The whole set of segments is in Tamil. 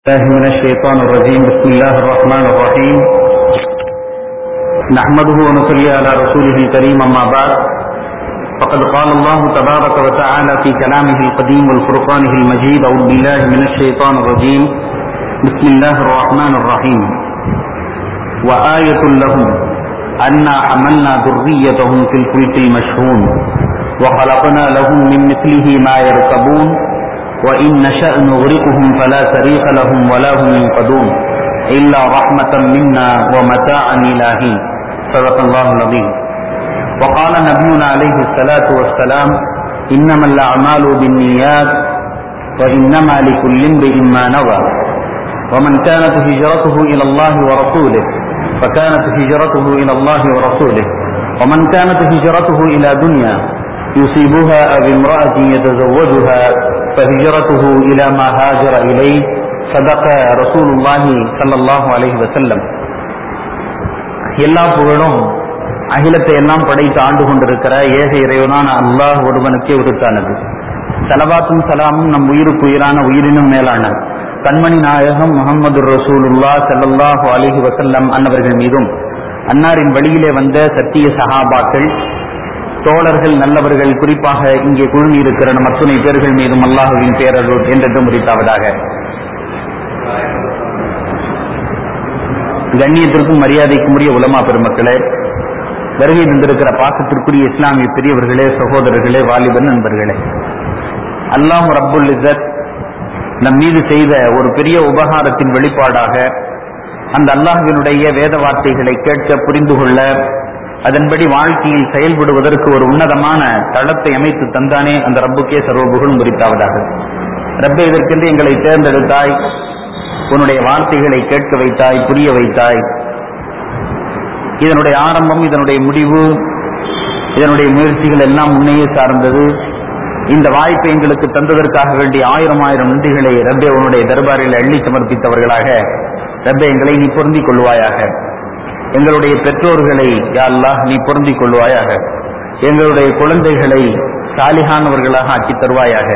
الله من الشيطان الرجيم. بسم الله الرحمن الرحيم. نحمده ونصلي على رسوله الكريم. أما بعد فقد قال الله تبارك وتعالى في كلامه القديم والفرقانه المجيد: أعوذ بالله من الشيطان الرجيم. بسم الله الرحمن الرحيم. وآية لهم أنا حملنا ذريتهم في الفلك المشحون وخلقنا لهم من مثله ما يركبون وإن نشأ نغرقهم فلا صريخ لهم ولا هم ينقذون إلا رحمة منا ومتاعا إلى حين. صدق الله العظيم. وقال نبينا عليه الصلاة والسلام: إنما الأعمال بالنيات وإنما لكل امرئ ما نوى ومن كانت هجرته إلى الله ورسوله فكانت هجرته إلى الله ورسوله ومن كانت هجرته إلى دنيا يصيبها أو امرأة يتزوجها فهجرته إلى ما هاجر إليه. صدق رسول الله صلى الله عليه وسلم. எல்லா புகழும் அகிலத்தை எல்லாம் படைத்து ஆண்டு கொண்டிருக்கிற ஏக இறைவனான அல்லாஹ் ஒருவனுக்கே உரித்தானது. ஸலவாத்தும் சலாமும் நம் உயிருக்கு உயிரான உயிரினும் மேலான கண்மணி நாயகம் முஹம்மது ரசூலுல்லாஹ் ஸல்லல்லாஹு அலைஹி வஸல்லம் அன்னவர்கள் மீதும், அன்னாரின் வழியிலே வந்த சத்திய சஹாபாக்கள், தோழர்கள், நல்லவர்கள், குறிப்பாக இங்கே குழுமி இருக்கிற நம் அத்துணை பேர்கள் மீதும் அல்லாஹுவின் பேரருள் என்றென்றும் உரித்தாவதாக. கண்ணியத்திற்கும் மரியாதைக்கும் உரிய உலமா பெருமக்களே, வருகை தந்திருக்கிற பாசத்திற்குரிய இஸ்லாமிய பெரியவர்களே, சகோதரர்களே, வாலிபன் நண்பர்களே, அல்லாஹ் ரப்புல் இஸ்ஸத் நம் மீது செய்த ஒரு பெரிய உபகாரத்தின் வெளிப்பாடாக அந்த அல்லாஹ்வினுடைய வேத வார்த்தைகளை கேட்க, புரிந்து கொள்ள, அதன்படி வாழ்க்கையில் செயல்படுவதற்கு ஒரு உன்னதமான தளத்தை அமைத்து தந்தானே அந்த ரப்புக்கே சர்வ புகழும் உரித்தாவதாக. ரப்பே, இதற்கென்று எங்களை தேர்ந்தெடுத்தாய், உன்னுடைய வார்த்தைகளை கேட்க வைத்தாய், புரிய வைத்தாய். இதனுடைய ஆரம்பம், இதனுடைய முடிவு, இதனுடைய முயற்சிகள் எல்லாம் உன்னையே சார்ந்தது. இந்த வாய்ப்பை எங்களுக்கு தந்ததற்காக வேண்டிய ஆயிரம் நன்றிகளை ரப்பே உன்னுடைய தர்பாரில் அள்ளி சமர்ப்பித்தவர்களாக ரப்பே எங்களை நீ பொருந்திக் கொள்வாயாக. எங்களுடைய பெற்றோர்களை யா அல்லாஹ் நீ பொருந்திக் கொள்வாயாக. எங்களுடைய குழந்தைகளை சாலிஹானவர்களாக ஆக்கி தருவாயாக.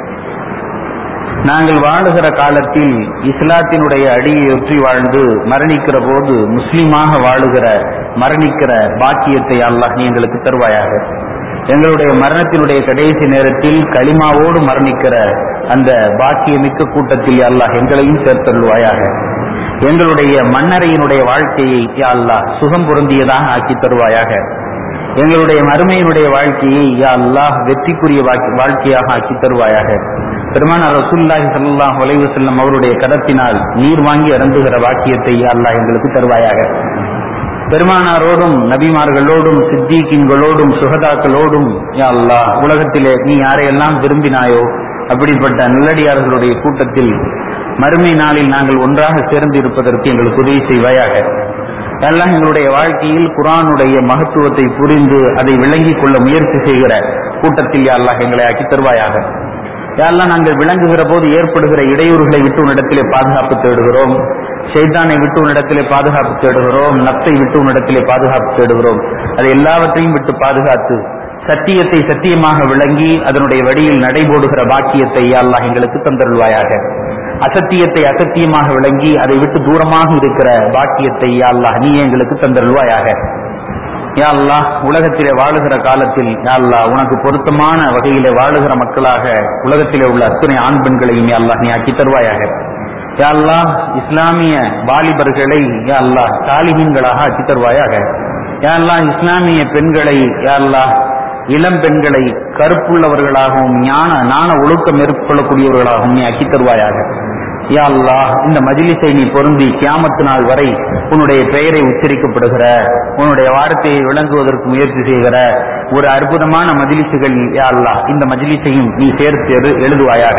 நாங்கள் வாழுகிற காலத்தில் இஸ்லாத்தினுடைய அடியை ஒற்றி வாழ்ந்து மரணிக்கிற போது முஸ்லீமாக வாழுகிற, மரணிக்கிற பாக்கியத்தை அல்லாஹ் நீ எங்களுக்கு தருவாயாக. எங்களுடைய மரணத்தினுடைய கடைசி நேரத்தில் களிமாவோடு மரணிக்கிற அந்த பாக்கியமிக்க கூட்டத்தில் அல்லாஹ் எங்களையும் சேர்த்தருள்வாயாக. எங்களுடைய மன்னரையினுடைய வாழ்க்கையை யா அல்லாஹ் சுகம் பொருந்தியதாக ஆக்கி தருவாயாக. எங்களுடைய மறுமையினுடைய வாழ்க்கையை யா அல்லாஹ் வெற்றிக்குரிய வாழ்க்கையாக ஆக்கி தருவாயாக. பெருமானார் ரசூலுல்லாஹி ஸல்லல்லாஹு அலைஹி வஸல்லம் அவருடைய கரத்தினால் நீர் வாங்கி அருந்துகிற வாக்கியத்தை யா அல்லாஹ் எங்களுக்கு தருவாயாக. பெருமானாரோடும், நபிமார்களோடும், சித்தீக்கீன்களோடும், சுஹதாக்களோடும் யா அல்லாஹ் உலகத்திலே நீ யாரையெல்லாம் விரும்பினாயோ அப்படிப்பட்ட நல்லடியார்களுடைய கூட்டத்தில் மறுமை நாளில் நாங்கள் ஒன்றாக சேர்ந்து இருப்பதற்கு எங்களுக்கு உதவி செய்வாயாக. எல்லாம் எங்களுடைய வாழ்க்கையில் குர்ஆனுடைய மகத்துவத்தை புரிந்து அதை விளங்கிக் கொள்ள முயற்சி செய்கிற கூட்டத்தில் யா அல்லாஹ் எங்களை ஆக்கி தருவாயாக. யாரெல்லாம் நாங்கள் விளங்குகிற போது ஏற்படுகிற இடையூறுகளை விட்டு உன்னிடத்திலே பாதுகாப்பு தேடுகிறோம். ஷைத்தானை விட்டு உன்னிடத்திலே பாதுகாப்பு தேடுகிறோம். நப்சை விட்டு உன்னிடத்திலே பாதுகாப்பு தேடுகிறோம். அதை எல்லாவற்றையும் விட்டு பாதுகாத்து சத்தியத்தை சத்தியமாக விளங்கி அதனுடைய வழியில் நடைபோடுகிற பாக்கியத்தை யா அல்லாஹ் எங்களுக்கு தந்தருள்வாயாக. அசத்தியத்தை அசத்தியமாக விளங்கி அதை விட்டு தூரமாக இருக்கிற பாக்கியத்தை யா அல்லாஹ் நீ எங்களுக்கு தந்தருள்வாயாக. யா அல்லாஹ் உலகத்திலே வாழுகிற காலத்தில் யா அல்லாஹ் உனக்கு பொருத்தமான வகையிலே வாழுகிற மக்களாக உலகத்திலே உள்ள அத்தனை ஆண் பெண்களையும் யா அல்லாஹ் நீ ஆக்கி தருவாயாக. யா அல்லாஹ் இஸ்லாமிய வாலிபர்களை யா அல்லாஹ் சாலிஹீன்களாக ஆக்கி தருவாயாக. யா அல்லாஹ் இஸ்லாமிய பெண்களை யா அல்லாஹ் இளம் பெண்களை கருப்புள்ளவர்களாகவும் நாண ஒழுக்கம் மேற்கொள்ளக்கூடியவர்களாகவும் நீ ஆக்கி தருவாயாக. யா அல்லாஹ் இந்த மஜ்லிஸை நீ பொருந்தி கியாமத்து நாள் வரை உன்னுடைய பெயரை உச்சரிக்கப்படுகிற, உன்னுடைய வார்த்தையை விளங்குவதற்கு முயற்சி செய்கிற ஒரு அற்புதமான மஜ்லிஸுகள் யா அல்லாஹ் இந்த மஜ்லிஸையும் நீ சேர்த்து எழுதுவாயாக.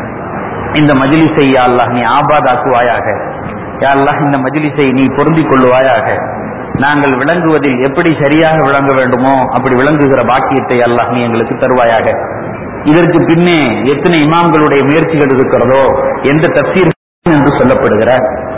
இந்த மஜ்லிஸை யா அல்லாஹ் நீ ஆபாதாக்குவாயாக. யா அல்லாஹ் இந்த மஜ்லிஸை நீ பொருந்திக் கொள்ளுவாயாக. நாங்கள் விளங்குவதில் எப்படி சரியாக விளங்க வேண்டுமோ அப்படி விளங்குகிற பாக்கியத்தை அல்லாஹ் நீ எங்களுக்கு தருவாயாக. இதற்கு பின்னே எத்தனை இமாம்களுடைய முயற்சிகள் இருக்கிறதோ, எந்த தஃசீர் என்று சொல்லப்படுகிற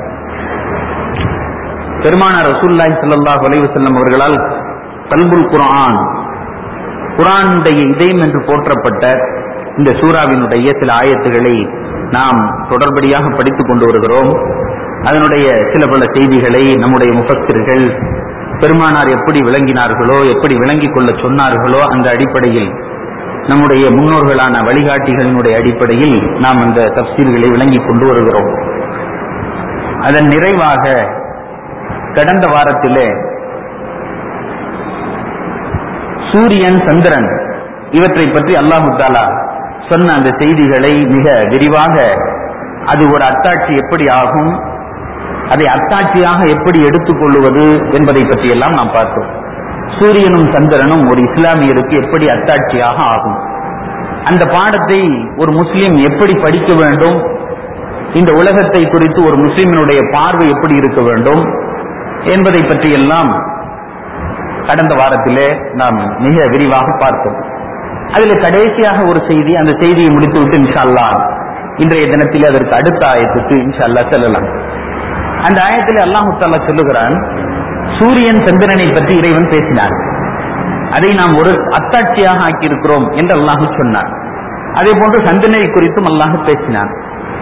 பெருமானார் ரசூலுல்லாஹி ஸல்லல்லாஹு அலைஹி வஸல்லம் அவர்களால் கல்புல் குர்ஆன், குர்ஆனுடைய இதயம் என்று போற்றப்பட்ட இந்த சூராவினுடைய சில ஆயத்துகளை நாம் தொடர்படியாக படித்துக் கொண்டு வருகிறோம். அதனுடைய சில பல செய்திகளை நம்முடைய முஃபஸ்ஸிர்கள் பெருமானார் எப்படி விளங்கினார்களோ, எப்படி விளங்கிக் கொள்ள சொன்னார்களோ, அந்த அடிப்படையில் நம்முடைய முன்னோர்களான வழிகாட்டிகளினுடைய அடிப்படையில் நாம் அந்த தஃப்சீர்களை விளங்கிக் கொண்டு வருகிறோம். அதன் நிறைவாக கடந்த வாரத்திலே சூரியன், சந்திரன் இவற்றை பற்றி அல்லாஹு தஆலா சொன்ன அந்த செய்திகளை மிக விரிவாக, அது ஒரு அத்தாட்சி எப்படி ஆகும், அதை அத்தாட்சியாக எப்படி எடுத்துக்கொள்வது என்பதை பற்றியெல்லாம் நாம் பார்த்தோம். சூரியனும் சந்திரனும் ஒரு இஸ்லாமியருக்கு எப்படி அத்தாட்சியாக ஆகும், அந்த பாடத்தை ஒரு முஸ்லிம் எப்படி படிக்க வேண்டும், இந்த உலகத்தை குறித்து ஒரு முஸ்லிமினுடைய பார்வை எப்படி இருக்க வேண்டும் என்பதை பற்றியெல்லாம் கடந்த வாரத்திலே நாம் மிக விரிவாக பார்த்தோம். அதில் கடைசியாக ஒரு செய்தி, அந்த செய்தியை முடித்துவிட்டு இன்ஷா அல்லாஹ் இன்றைய தினத்திலே அதற்கு அடுத்த ஆயத்துக்கு இன்ஷா அல்லாஹ் செல்லலாம். அந்த ஆயத்திலே அல்லாஹு தஆலா சொல்லுகிறான், சூரியன் சந்திரனை பற்றி இறைவன் பேசினார், அதை நாம் ஒரு அத்தாட்சியாக ஆக்கியிருக்கிறோம் என்று அல்லாஹ் சொன்னார். அதே போன்று சந்திரனை குறித்தும் அல்லாஹ் பேசினார்.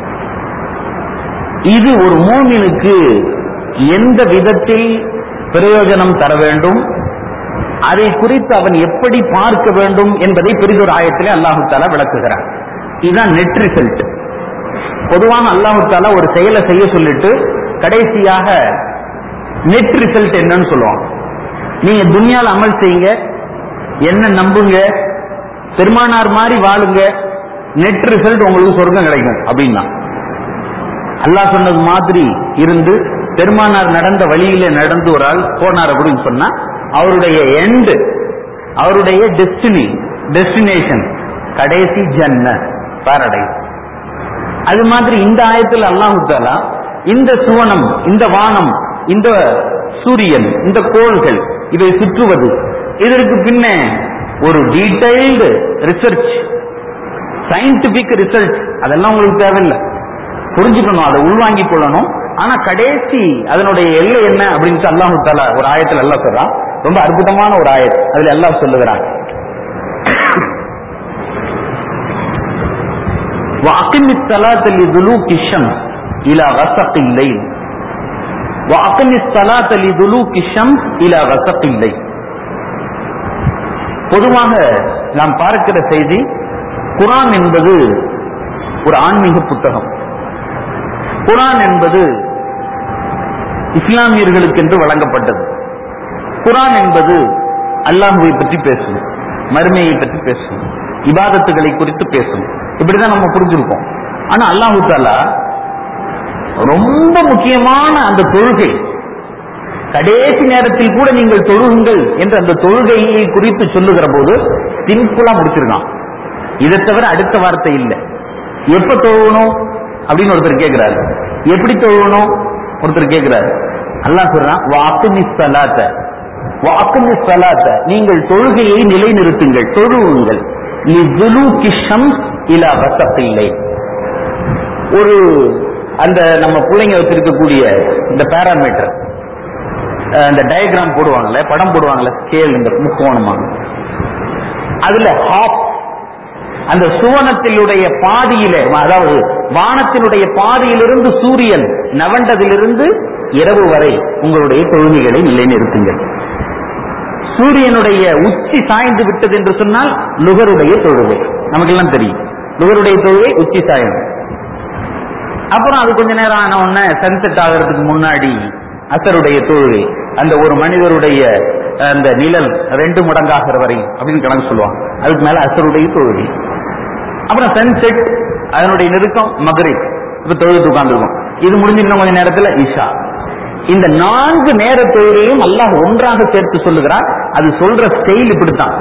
இது ஒரு மூமினுக்கு எந்த விதத்தில் பிரயோஜனம் தர வேண்டும், அதை குறித்து அவன் எப்படி பார்க்க வேண்டும் என்பதை பெரிதொரு ஆயத்திலே அல்லாஹு தஆலா விளக்குகிறார். இதுதான் நெட் ரிசல்ட். பொதுவாக அல்லாஹு தஆலா ஒரு செயலை செய்ய சொல்லிட்டு கடைசியாக நெட் ரிசல்ட் என்னன்னு சொல்லுவாங்க. நீங்க துன்யால அமல் செய்யுங்க, என்ன நம்புங்க, பெருமானார் மாதிரி வாழுங்க, நெட் ரிசல்ட் உங்களுக்கு சொர்க்கம் கிடைக்கும் அப்படின்னா, அல்லாஹ் சொன்னது மாதிரி இருந்து பெருமானார் நடந்த வழியில நடந்து ஒரு ஆள் போனார் அப்படின்னு சொன்னா அவருடைய எண்ட், அவருடைய டெஸ்டினேஷன் கடைசி ஜன்னத், பாரடைஸ். அது மாதிரி இந்த ஆயத்தில் அல்லாஹ் தஆலா இந்த சுவனம், இந்த வானம், இந்த சூரியன், இந்த கோள்கள் இதை சுற்றுவது, இதற்கு பின்ன ஒரு டீடைல்டு ரிசர்ச், சயின்டிபிக் ரிசர்ச், அதெல்லாம் உங்களுக்கு தேவையில்லை, புரிஞ்சுக்கணும், அதை உள்வாங்கிக் கொள்ளணும். ஆனா கடைசி அதனுடைய எல்லை என்ன அப்படின்னு அல்லாஹ் தஆலா ஒரு ஆயத்தில் அல்லாஹ் சொல்றான். ரொம்ப அற்புதமான ஒரு ஆயத். அதுல அல்லாஹ் சொல்லுகிறான், وَأَقِمِ الصَّلَاةَ لِدُلُوكِ الشَّمْسِ إِلَى غَسَقِ اللَّيْلِ وَأَقِمِ الصَّلَاةَ لِدُلُوكِ الشَّمْسِ إِلَى غَسَقِ اللَّيْلِ. பொதுவாக நாம் பார்க்கிற செய்தி, குர்ஆன் என்பது ஒரு ஆன்மீக புத்தகம். குர்ஆன் என்பது இஸ்லாமியர்களுக்கு என்று வழங்கப்பட்டது. குர்ஆன் என்பது அல்லாஹ்வை பற்றி பேசும், மறுமையை பற்றி பேசும், இபாதத்துகளை குறித்து பேசும். இப்படிதான் நம்ம புரிஞ்சிருக்கோம். ஆனா அல்லாஹ் தஆலா ரொம்ப முக்கியமான அந்த தொழுகை, கடைசி நேரத்தில் கூட நீங்கள் தொழுகுங்கள் என்று அந்த தொழுகையை குறித்து சொல்லுகிற போது சிம்பிளா முடிச்சிருக்கான். இதை தவிர அடுத்த வார்த்தை இல்லை. எப்ப தொழுகணும் அப்படின்னு ஒருத்தர் கேட்கிறாரு, எப்படி தொழுகணும் ஒருத்தர் கேட்கிறாரு. அல்லாஹ் சொல்றான், வஅகிமிஸ் ஸலாத்த, நீங்கள் தொழுகையை நிலைநிறுத்துங்கள், தொழுவுங்கள், லிதுலூகி ஷம்ஸ் இலா வஸகில் லைல். ஒரு அந்த நம்ம பிள்ளைங்க வச்சிருக்கக்கூடிய இந்த பாராமீட்டர், அந்த டயக்ராம் போடுவாங்கல்ல, படம் போடுவாங்கல்ல, ஸ்கேல், இந்த முக்கோணமாக, அதுல ஹாஃப், அந்த சுவனத்தினுடைய பாதியில, அதாவது வானத்தினுடைய பாதியிலிருந்து சூரியன் நவண்டதிலிருந்து இரவு வரை உங்களுடைய தொழுகைகளை நிலைநிறுத்துங்கள். சூரியனுடைய உச்சி சாய்ந்து விட்டது என்று சொன்னால் லுகருடைய தொழுகை, நமக்கு எல்லாம் தெரியும், லுகருடைய தொழுகை உச்சி சாயம். அப்புறம் அது கொஞ்ச நேரம் ஆன உடனே சன்செட் ஆகிறதுக்கு முன்னாடி அசருடைய தொழுகை, அந்த ஒரு மனிதருடைய அந்த நிழல் 2 மடங்காகிற வரை அப்படின்னு கணக்கு சொல்லுவாங்க. அதுக்கு மேல அசருடைய தொழுகை. அப்புறம் சன்செட், அதனுடைய நெருக்கம் மக்ரிப், இப்ப தொழுது உட்கார்ந்துருக்கும். இது முடிஞ்சு இன்னும் கொஞ்ச நேரத்தில் இஷா. இந்த 4 நேர தொழுகையும் அல்லாஹ் ஒன்றாக சேர்த்து சொல்லுகிறார். அது சொல்ற ஸ்டைல் இப்படித்தான்.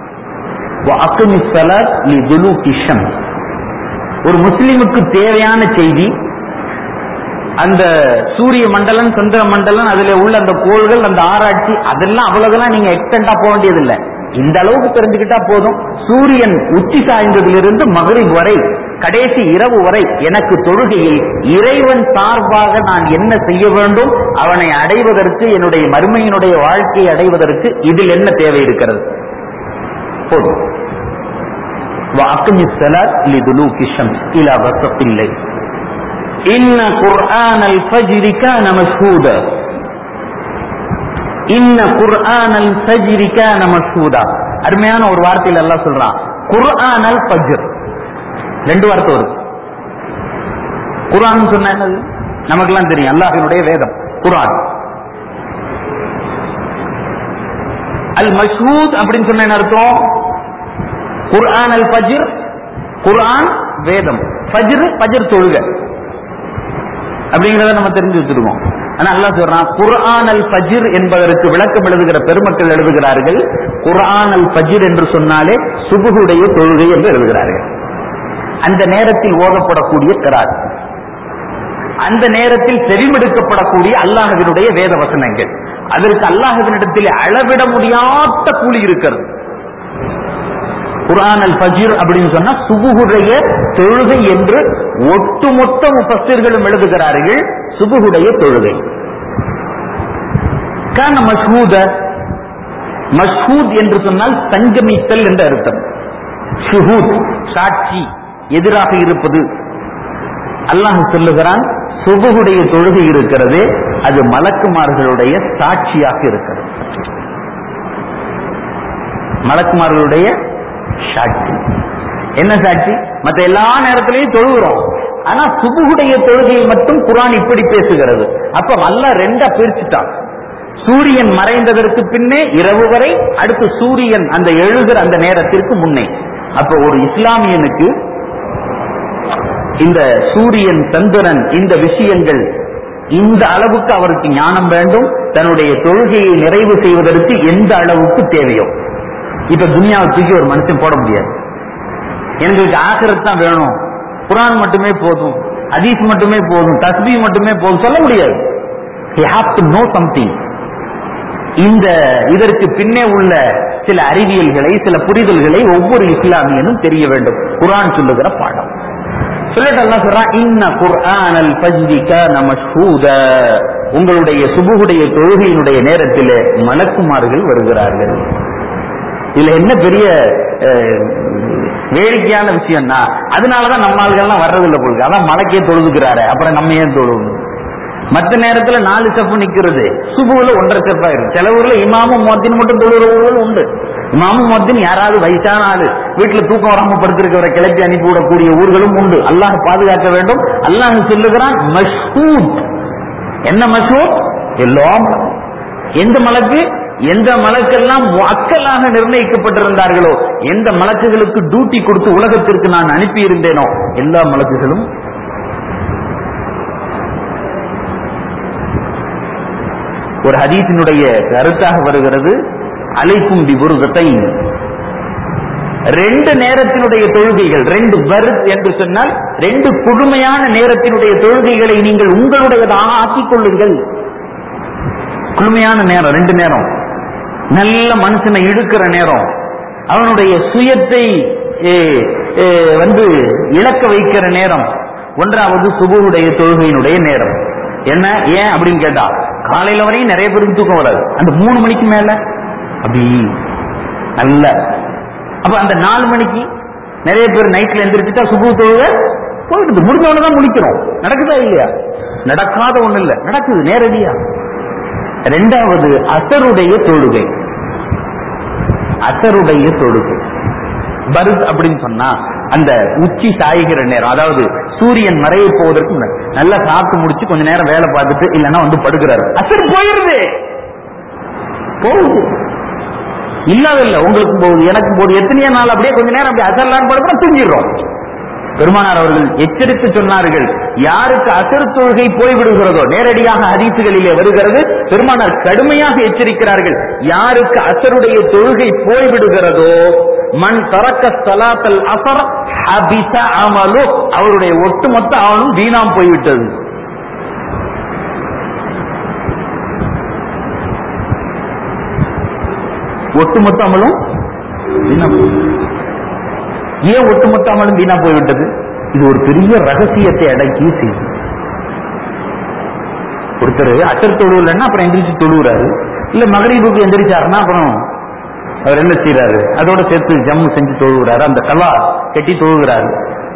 ஒரு முஸ்லிமுக்கு தேவையான செய்தி, அந்த சூரிய மண்டலம், சந்திர மண்டலம், அதுல உள்ள அந்த கோள்கள், அந்த ஆராய்ச்சி, அதெல்லாம் அவ்வளவுதான் நீங்க எக்ஸ்டெண்டா போக வேண்டியதில்லை. இந்த அளவுக்கு தெரிஞ்சுக்கிட்டா போதும். சூரியன் உச்சி சாய்ந்ததிலிருந்து மக்ரிப் வரை, கடைசி இரவு வரை எனக்கு தொழுகையில் இறைவன் சார்பாக நான் என்ன செய்ய வேண்டும், அவனை அடைவதற்கு, என்னுடைய மறுமையினுடைய வாழ்க்கையை அடைவதற்கு இதில் என்ன தேவை இருக்கிறது, போதும். وأقم الصلاة لدلوك الشمس إلى غسق الليل إن قرآن الفجر كان مشهودا إن قرآن الفجر كان مشهودا. அருமையான ஒரு வார்த்தையில் அல்லாஹ் சொல்றான் குர்ஆன் அல் ஃபஜ்ர். ரெண்டு வார்த்தை வருது. குர்ஆன் சொன்னா என்னது நமக்கெல்லாம் தெரியும், அல்லாஹ்வினுடைய வேதம் குர்ஆன். அல் மஷ்ஹூத் அப்படின்னு சொன்ன என்ன அர்த்தம்? குர்ஆன் அல் ஃபஜ்ர், குர்ஆன் வேதம், ஃபஜ்ர் ஃபஜ்ர் தொழுகை அப்படிங்கறத நம்ம தெரிஞ்சு வச்சிருக்கோம். ஆனா அல்லாஹ் சொல்றான் குர்ஆன் அல் ஃபஜ்ர் என்பதற்கு விளக்கம் எழுதுகிற பெருமக்கள் எழுதுகிறார்கள், குர்ஆன் அல் ஃபஜ்ர் என்று சொன்னாலே சுபுஹுடைய தொழுகை என்று எழுதுகிறார்கள். அந்த நேரத்தில் ஓதப்படக்கூடிய கிராத், அந்த நேரத்தில் செவிமெடுக்கப்படக்கூடிய அல்லாஹ்வினுடைய வேத வசனங்கள், அதற்கு அல்லாஹ்வினிடத்தில் அளவிட முடியாத கூலி இருக்கிறது. குர்ஆன் அல் ஃபஜ்ர் அப்படின்னு சொன்னா சுபுஹுடைய தொழுகை என்று ஒட்டுமொத்த முஃபஸ்ஸிர்களும் எழுதுகிறார்கள். சுபுஹுடைய தொழுகை. கான மஷ்ஹூத, மஷ்ஹூத் என்று சொன்னால் சங்கமித்தல் என்ற அர்த்தம். ஷுஹூத் சாட்சி, எதிராக இருப்பது. அல்லாஹ் சொல்லுகிறான் சுபுஹுடைய தொழுகை இருக்கிறது, அது மலக்குமார்களுடைய சாட்சியாக இருக்கிறது. மலக்குமார்களுடைய சாட்சி. என்ன சாட்சி? மற்ற எல்லா நேரத்திலையும் தொழுகிறோம், ஆனா சுபுஹுடைய தொழுகையை மட்டும் குர்ஆன் இப்படி பேசுகிறது. அப்ப அல்லாஹ் ரெண்டா பிரிச்சுட்டான். சூரியன் மறைந்ததற்கு பின்னே இரவு வரை, அடுத்து சூரியன் அந்த எழுகிற அந்த நேரத்திற்கு முன்னே. அப்ப ஒரு இஸ்லாமியனுக்கு இந்த சூரியன் சந்திரன் இந்த விஷயங்கள் இந்த அளவுக்கு அவருக்கு ஞானம் வேண்டும், தன்னுடைய தொழுகையை நிறைவு செய்வதற்கு எந்த அளவுக்கு தேவையோ. இப்ப துனியாவை தூக்கி ஒரு மனுஷன் போட முடியாது. எங்களுக்கு ஆகிரத் தான் வேணும், குர்ஆன் மட்டுமே போதும், ஹதீஸ் மட்டுமே போதும், தஸ்பீஹ் மட்டுமே போதும் சொல்ல முடியாது. He has to know something. இந்த இதற்கு பின்னே உள்ள சில அறிவியல்களை, சில புரிதல்களை ஒவ்வொரு இஸ்லாமியனும் தெரிய வேண்டும். குர்ஆன் சொல்லுகிற பாடம். சொல்லிட்டு அல்லாஹ் சொல்றான் இன்ன குர்ஆனல் ஃபஜ்ரி கான மஷ்ஹூதா, உங்களுடைய சுபுஹுடைய தொழுகையினுடைய நேரத்திலே மலக்குமார்கள் வருகிறார்கள். இதுல என்ன பெரிய வேடிக்கையான விஷயம்னா, அதனாலதான் நம்ம ஆளுகள்லாம் வர்றதில்லை போகுது. அதான் மலக்கே தொழுதுக்கிறாரு, அப்புறம் நம்ம ஏன் தொழுது? மற்ற நேரத்துல 4 ஸ்டெப் நிக்கிறது, சுபுல 1.5 ஸ்டெப் ஆயிருக்கு. சில ஊர்ல இமாமும் முஅத்தின் மட்டும் தொழுகிறவர்கள் உண்டு. இமாமும் முஅத்தின் யாராவது வயசான ஆளு வீட்டுல தூக்கம் வராம படுத்திருக்கிறவரை கிளப்பி அனுப்பி விடக்கூடிய ஊர்களும் உண்டு. அல்லாஹ் பாதுகாக்க வேண்டும். அல்லாஹ் சொல்லுகிறான் மஷ்ஹூத். என்ன மஷ்ஹூத்? எல்லாம். எந்த மலக்கு? எந்த மலக்கெல்லாம் முஅக்கலாக நிர்ணயிக்கப்பட்டிருந்தார்களோ, எந்த மலக்குகளுக்கு டியூட்டி கொடுத்து உலகத்திற்கு நான் அனுப்பி இருந்தேனோ எல்லா மலக்குகளும். ஒரு ஹதீஸினுடைய கருத்தாக வருகிறது, அலைக்கும் பிபுர்கத்தைன், 2 நேரத்தினுடைய தொழுகைகள், 2 பர்த் என்று சொன்னால் 2 குழுமையான நேரத்தினுடைய தொழுகைகளை நீங்கள் உங்களுடையதாக ஆக்கிக் கொள்ளுங்கள். குழுமையான நேரம் 2 நேரம், நல்ல மனுஷனை இழுக்கிற நேரம், அவனுடைய சுயத்தை இழக்க வைக்கிற நேரம். 1வது சுபுஹுடைய தொழுகையினுடைய நேரம். என்ன ஏன் அப்படின்னு கேட்டா, காலையில வரையும் நிறைய பேருக்கு தூக்கம் வராது, அந்த 3 மணிக்கு மேல அப்படி நல்ல. அப்ப அந்த 4 மணிக்கு நிறைய பேர் நைட்ல எந்திரிச்சுட்டா சுபு தொழுகை போயிடுது, முடிஞ்சவனதான் முடிக்கிறோம். நடக்குதா இல்லையா? நடக்காத ஒண்ணு இல்ல, நடக்குது நேரடியா. 2வது அசருடைய தொழுகை. அசருடைய தொழுகை பருத் அப்படின்னு சொன்னா அந்த உச்சி சாய்கிற நேரம், அதாவது சூரியன் மறைய போவதற்கு நல்லா சாப்பிட்டு முடிச்சு கொஞ்ச நேரம் வேலை பார்த்துட்டு இல்லைன்னா படுக்கிறாரு, அசர் போயிருது. போகுது இல்லாதில்ல, உங்களுக்கு போகுது, எனக்கு போகுது. எத்தனையோ நாள் அப்படியே கொஞ்ச நேரம் அப்படியே அசர்லான்னு படுக்கிறோம், தூங்கிடுறோம். பெருமானார் அவர்கள் எச்சரித்து சொன்னார்கள், யாருக்கு அசர் தொழுகை போய்விடுகிறதோ, நேரடியாக ஹதீசுகளிலே வருகிறது, பெருமானார் கடுமையாக எச்சரிக்கிறார்கள், யாருக்கு அசருடைய தொழுகை போய்விடுகிறதோ, மன் தரக்க ஸலாத்தல் அஸர் ஹபிஸ அமலு, அவருடைய ஒட்டுமொத்த அவனும் வீணாம் போய்விட்டது. ஒட்டுமொத்த அமலும் வீணா போய்விட்டது. ஏன் ஒட்டுமொத்த அமலும் வீணா போய்விட்டது? இது ஒரு பெரிய ரகசியத்தை அடக்கி செய்யும். ஒருத்தர் அசர் தொழுவுலன்னா அப்புறம் எந்திரிச்சு தொழுகிறாரு, இல்ல மகரீபுக்கு எந்திரிச்சாருன்னா அப்புறம் அவர் என்ன செய்யறாரு? அதோட சேர்த்து ஜம்மு செஞ்சு தொழுகிறாரு, அந்த கலா கட்டி தொழுகிறாரு.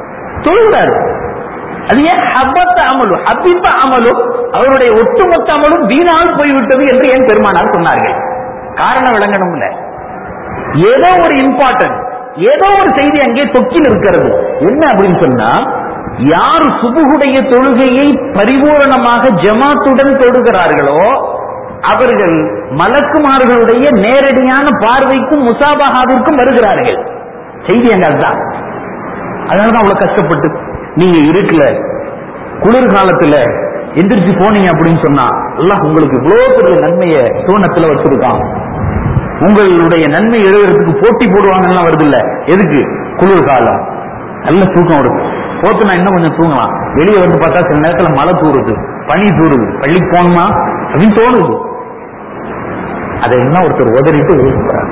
அது ஏன் ஹபத்த அமலும் ஹபிப அமலும் அவருடைய ஒட்டுமொத்த அமலும் வீணால் போய்விட்டது என்று ஏன் பெருமானார் சொன்னார்கள்? காரணம் விளங்கணும்ல. ஏதோ ஒரு இம்பார்ட்டன்ட், ஏதோ ஒரு செய்தி அங்கே தொக்கில் இருக்கிறது. என்ன அப்படின்னு சொன்னா, யார் சுபுகுடைய தொழுகையை பரிபூரணமாக ஜமாத்துடன் தொழுகிறார்களோ அவர்கள் மலக்குமார்களுடைய நேரடியான பார்வைக்கும் முசாபஹாவிற்கும் வருகிறார்கள். செய்தி அங்க அதுதான். அதனாலதான் அவ்வளவு கஷ்டப்பட்டு நீங்க இருக்கல குளிர்காலத்துல எந்திரிச்சு போனீங்க அப்படின்னு சொன்னா அல்லாஹ் உங்களுக்கு இவ்வளவு பெரிய நன்மையை சூனத்துல வச்சிருக்கான். உங்களுடைய நன்மை எழுதுறதுக்கு போட்டி போடுவாங்கலாம் வருது இல்ல, எதுக்கு? குளிர்காலம் நல்ல தூக்கம் வருது, போத்துனா இன்னும் கொஞ்சம் தூங்கலாம். வெளியே வந்து பார்த்தா சில நேரத்துல மழை தூருது, பனி தூருது, பள்ளிக்கு போகணுமா அப்படின்னு தோணுது. அதையெல்லாம் ஒருத்தர் உதறிட்டு வெளியே போறார்,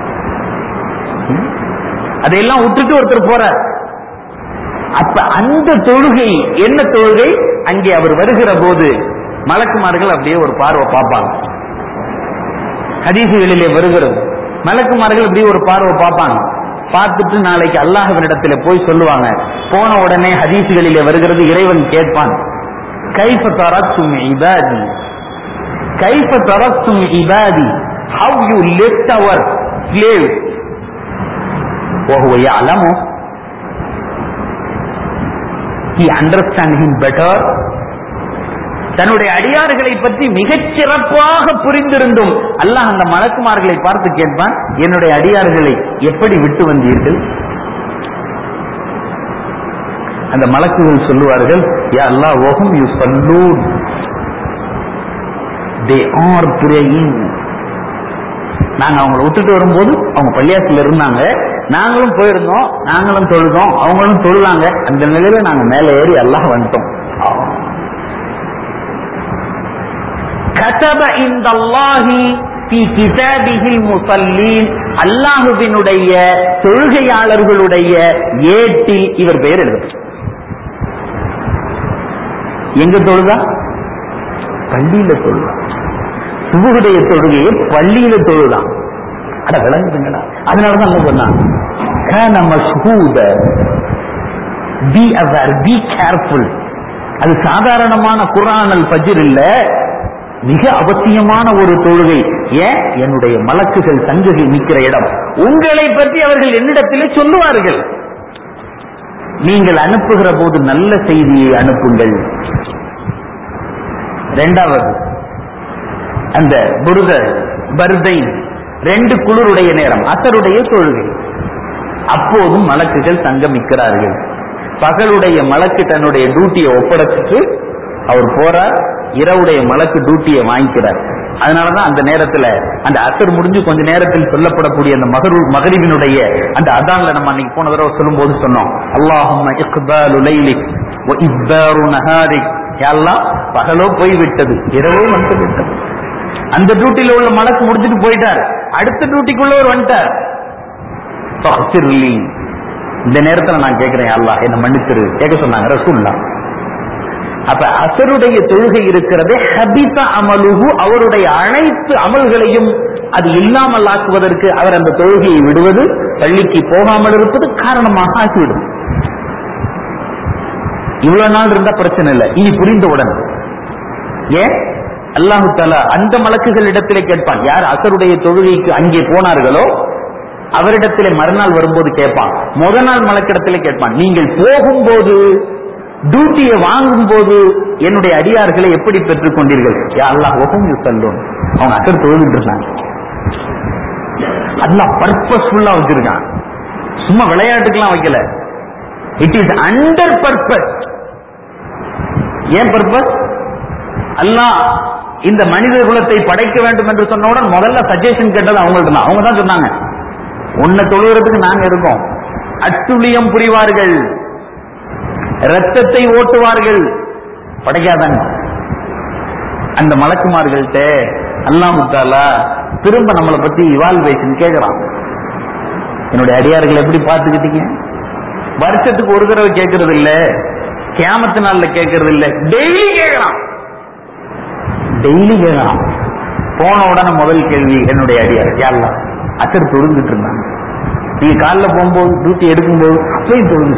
அதையெல்லாம் விட்டுட்டு ஒருத்தர் போறார். அப்ப அந்த தொழுகை என்ன தொழுகை? அங்கே அவர் வருகிற போது மலக்குமார்கள் அப்படியே ஒரு பார்வை பார்ப்பாங்க. ஹதீசுகளிலே வருகிறது, மலக்குமார்கள் அப்படியே ஒரு பார்வை பார்ப்பாங்க. பார்த்துட்டு நாளைக்கு அல்லாஹ்வினிடத்திலே போய் சொல்லுவாங்க. போன உடனே ஹதீசுகளிலே வருகிறது, இறைவன் கேட்பான், கைஃப தரக்தும் இபாதி, கைஃப தரக்தும் இபாதி, how you left our slave وهو يعلم, he understand him better. தன்னுடைய அடியார்களை பற்றி மிகச் சிறப்பாக புரிந்திருந்தும் அல்லாஹ் அந்த மலக்குமார்களை பார்த்து கேட்பான், என்னுடைய அடியார்களை எப்படி விட்டு வந்தீர்கள்? அந்த மலக்குகள் சொல்லுவார்கள், யா அல்லாஹ் வஹும் யுஸல்லூன், they are praying. நாங்க அவங்களை விட்டுட்டு வரும்போது அவங்க பள்ளியாசில இருந்தாங்க, நாங்களும் போயிருந்தோம், நாங்களும் தொழுதோம், அவங்களும் தொழுதாங்க. அந்த நிலையில நாங்க மேல ஏறி அல்லாஹ் வந்துட்டோம். கதப இந்தல்லாஹி ஃபீ கிதாபிஹில் முஸல்லீன், அல்லாஹ்வினுடைய தொழுகையாளர்களுடைய ஏட்டில் இவர் பெயர் எழுதப்பட்டது. எங்க தொழுதா? பள்ளியில தொழுதா. சுபுடைய தொழுகையை பள்ளியில தொழுதான். அட விளங்குதுங்களா? அதனாலதான் என்ன சொன்னான், கான மஷ்ஹூத, பி அவேர், பி கேர்ஃபுல். அது சாதாரணமான குர்ஆனல் ஃபஜ்ர் இல்ல, மிக அவசியமான ஒரு தொழுகை. ஏன்? என்னுடைய மலக்குகள் சங்குகை நிற்கிற இடம். உங்களை பற்றி அவர்கள் என்னிடத்திலே சொல்லுவார்கள். நீங்கள் அனுப்புகிற போது நல்ல செய்தியை அனுப்புங்கள். இரண்டாவது, அந்த பர்தை 2 குளிருடைய நேரம், அசருடைய தொழுகை, அப்போதும் மலக்குகள் சங்கமிக்கிறார்கள். பகலுடைய மலக்கு தன்னுடைய டியூட்டியை ஒப்படைச்சிட்டு அவர் போறார், இரவுடைய மலக்கு டியூட்டியை வாங்கிக்கிறார். அதனாலதான் அந்த நேரத்துல அந்த அசர் முடிஞ்சு கொஞ்ச நேரத்தில் சொல்லப்படக்கூடிய அந்த மகரிபினுடைய அந்த அதான்ல நம்ம அன்னைக்கு போன தடவை சொல்லும் போது சொன்னோம், அல்லாஹும்ம இக்பாலு லைலிக் வ இத்பாரு நஹாரிக், யா அல்லாஹ் பகலோ போய்விட்டது, இரவோ வந்து விட்டது. அந்த டியூட்டியில உள்ள மலக்கு முடிச்சுட்டு போயிட்டார், அடுத்த டியூட்டிக்குள்ளவர் வந்துட்டார். இந்த நேரத்துல நான் கேட்கிறேன், அல்லாஹ் என்ன மன்னிச்சிரு கேட்க சொன்னாங்க ரசூலுல்லாஹ். அப்ப அசருடைய தொழுகை இருக்கிறதே ஹபித அமலுஹு, அவருடைய அனைத்து அமல்களையும் அது இல்லாமல் ஆக்குவதற்கு அவர் அந்த தொழுகையை விடுவது, பள்ளிக்கு போகாமல் இருப்பது காரணமாக ஆக்கிவிடும். இவ்வளவு நாள் இருந்தா பிரச்சனை இல்லை, இனி புரிந்தவுடன். ஏன்? அல்லாஹு தஆலா அந்த மலக்குகள் இடத்திலே கேட்பான். யார் அசருடைய தொழுகைக்கு அங்கே போனார்களோ அவரிடத்திலே மறுநாள் வரும்போது கேட்பான். முதல் நாள் மலக்கிடத்திலே கேட்பான், நீங்கள் போகும்போது டியூட்டியை வாங்கும் போது என்னுடைய அடியார்களை எப்படி பெற்றுக் கொண்டீர்கள்? யா அல்லாஹ் வஹும் யுஸல்லூன், அவங்க அசர் தொழுதுட்டு இருந்தாங்க. அல்லாஹ் பர்பஸ்ஃபுல்லா வச்சிருக்கான், சும்மா விளையாட்டுக்கெல்லாம் வைக்கல. It is under purpose. ஏன் பர்பஸ்? அல்லாஹ் இந்த மனித குலத்தை படைக்க வேண்டும் என்று சொன்னவுடன் முதல்ல சஜஷன் கேட்டது அவங்கள்ட்ட தான். அவங்க தான் சொன்னாங்க, உன்னை தொழுகிறதுக்கு நாங்க இருக்கோம். அட்டுழியம் புரிவார்கள், ரத்தத்தை ஓட்டுவார்கள், படைக்காதாங்க. அந்த மலக்குமார்கள்ட்ட அல்லாஹ் தஆலா திரும்ப நம்மளை பத்தி இவால்வேஷன் கேட்கிறான். என்னுடைய அடியார்களை எப்படி பார்த்துக்கிட்டீங்க? வருஷத்துக்கு ஒரு தடவை கேட்கறது இல்ல, கியாமத்து நாள்ல கேட்கறது இல்ல, டெய்லி கேட்கறான். டெய்லி கேட்கறான். போன உடனே முதல் கேள்வி, என்னுடைய அடியார் யா அல்லாஹ் அசர் தொழுந்துட்டு இருந்தாங்க. நீங்க காலைல போகும்போது டியூட்டி எடுக்கும்போது அப்பயும் தொழுந்து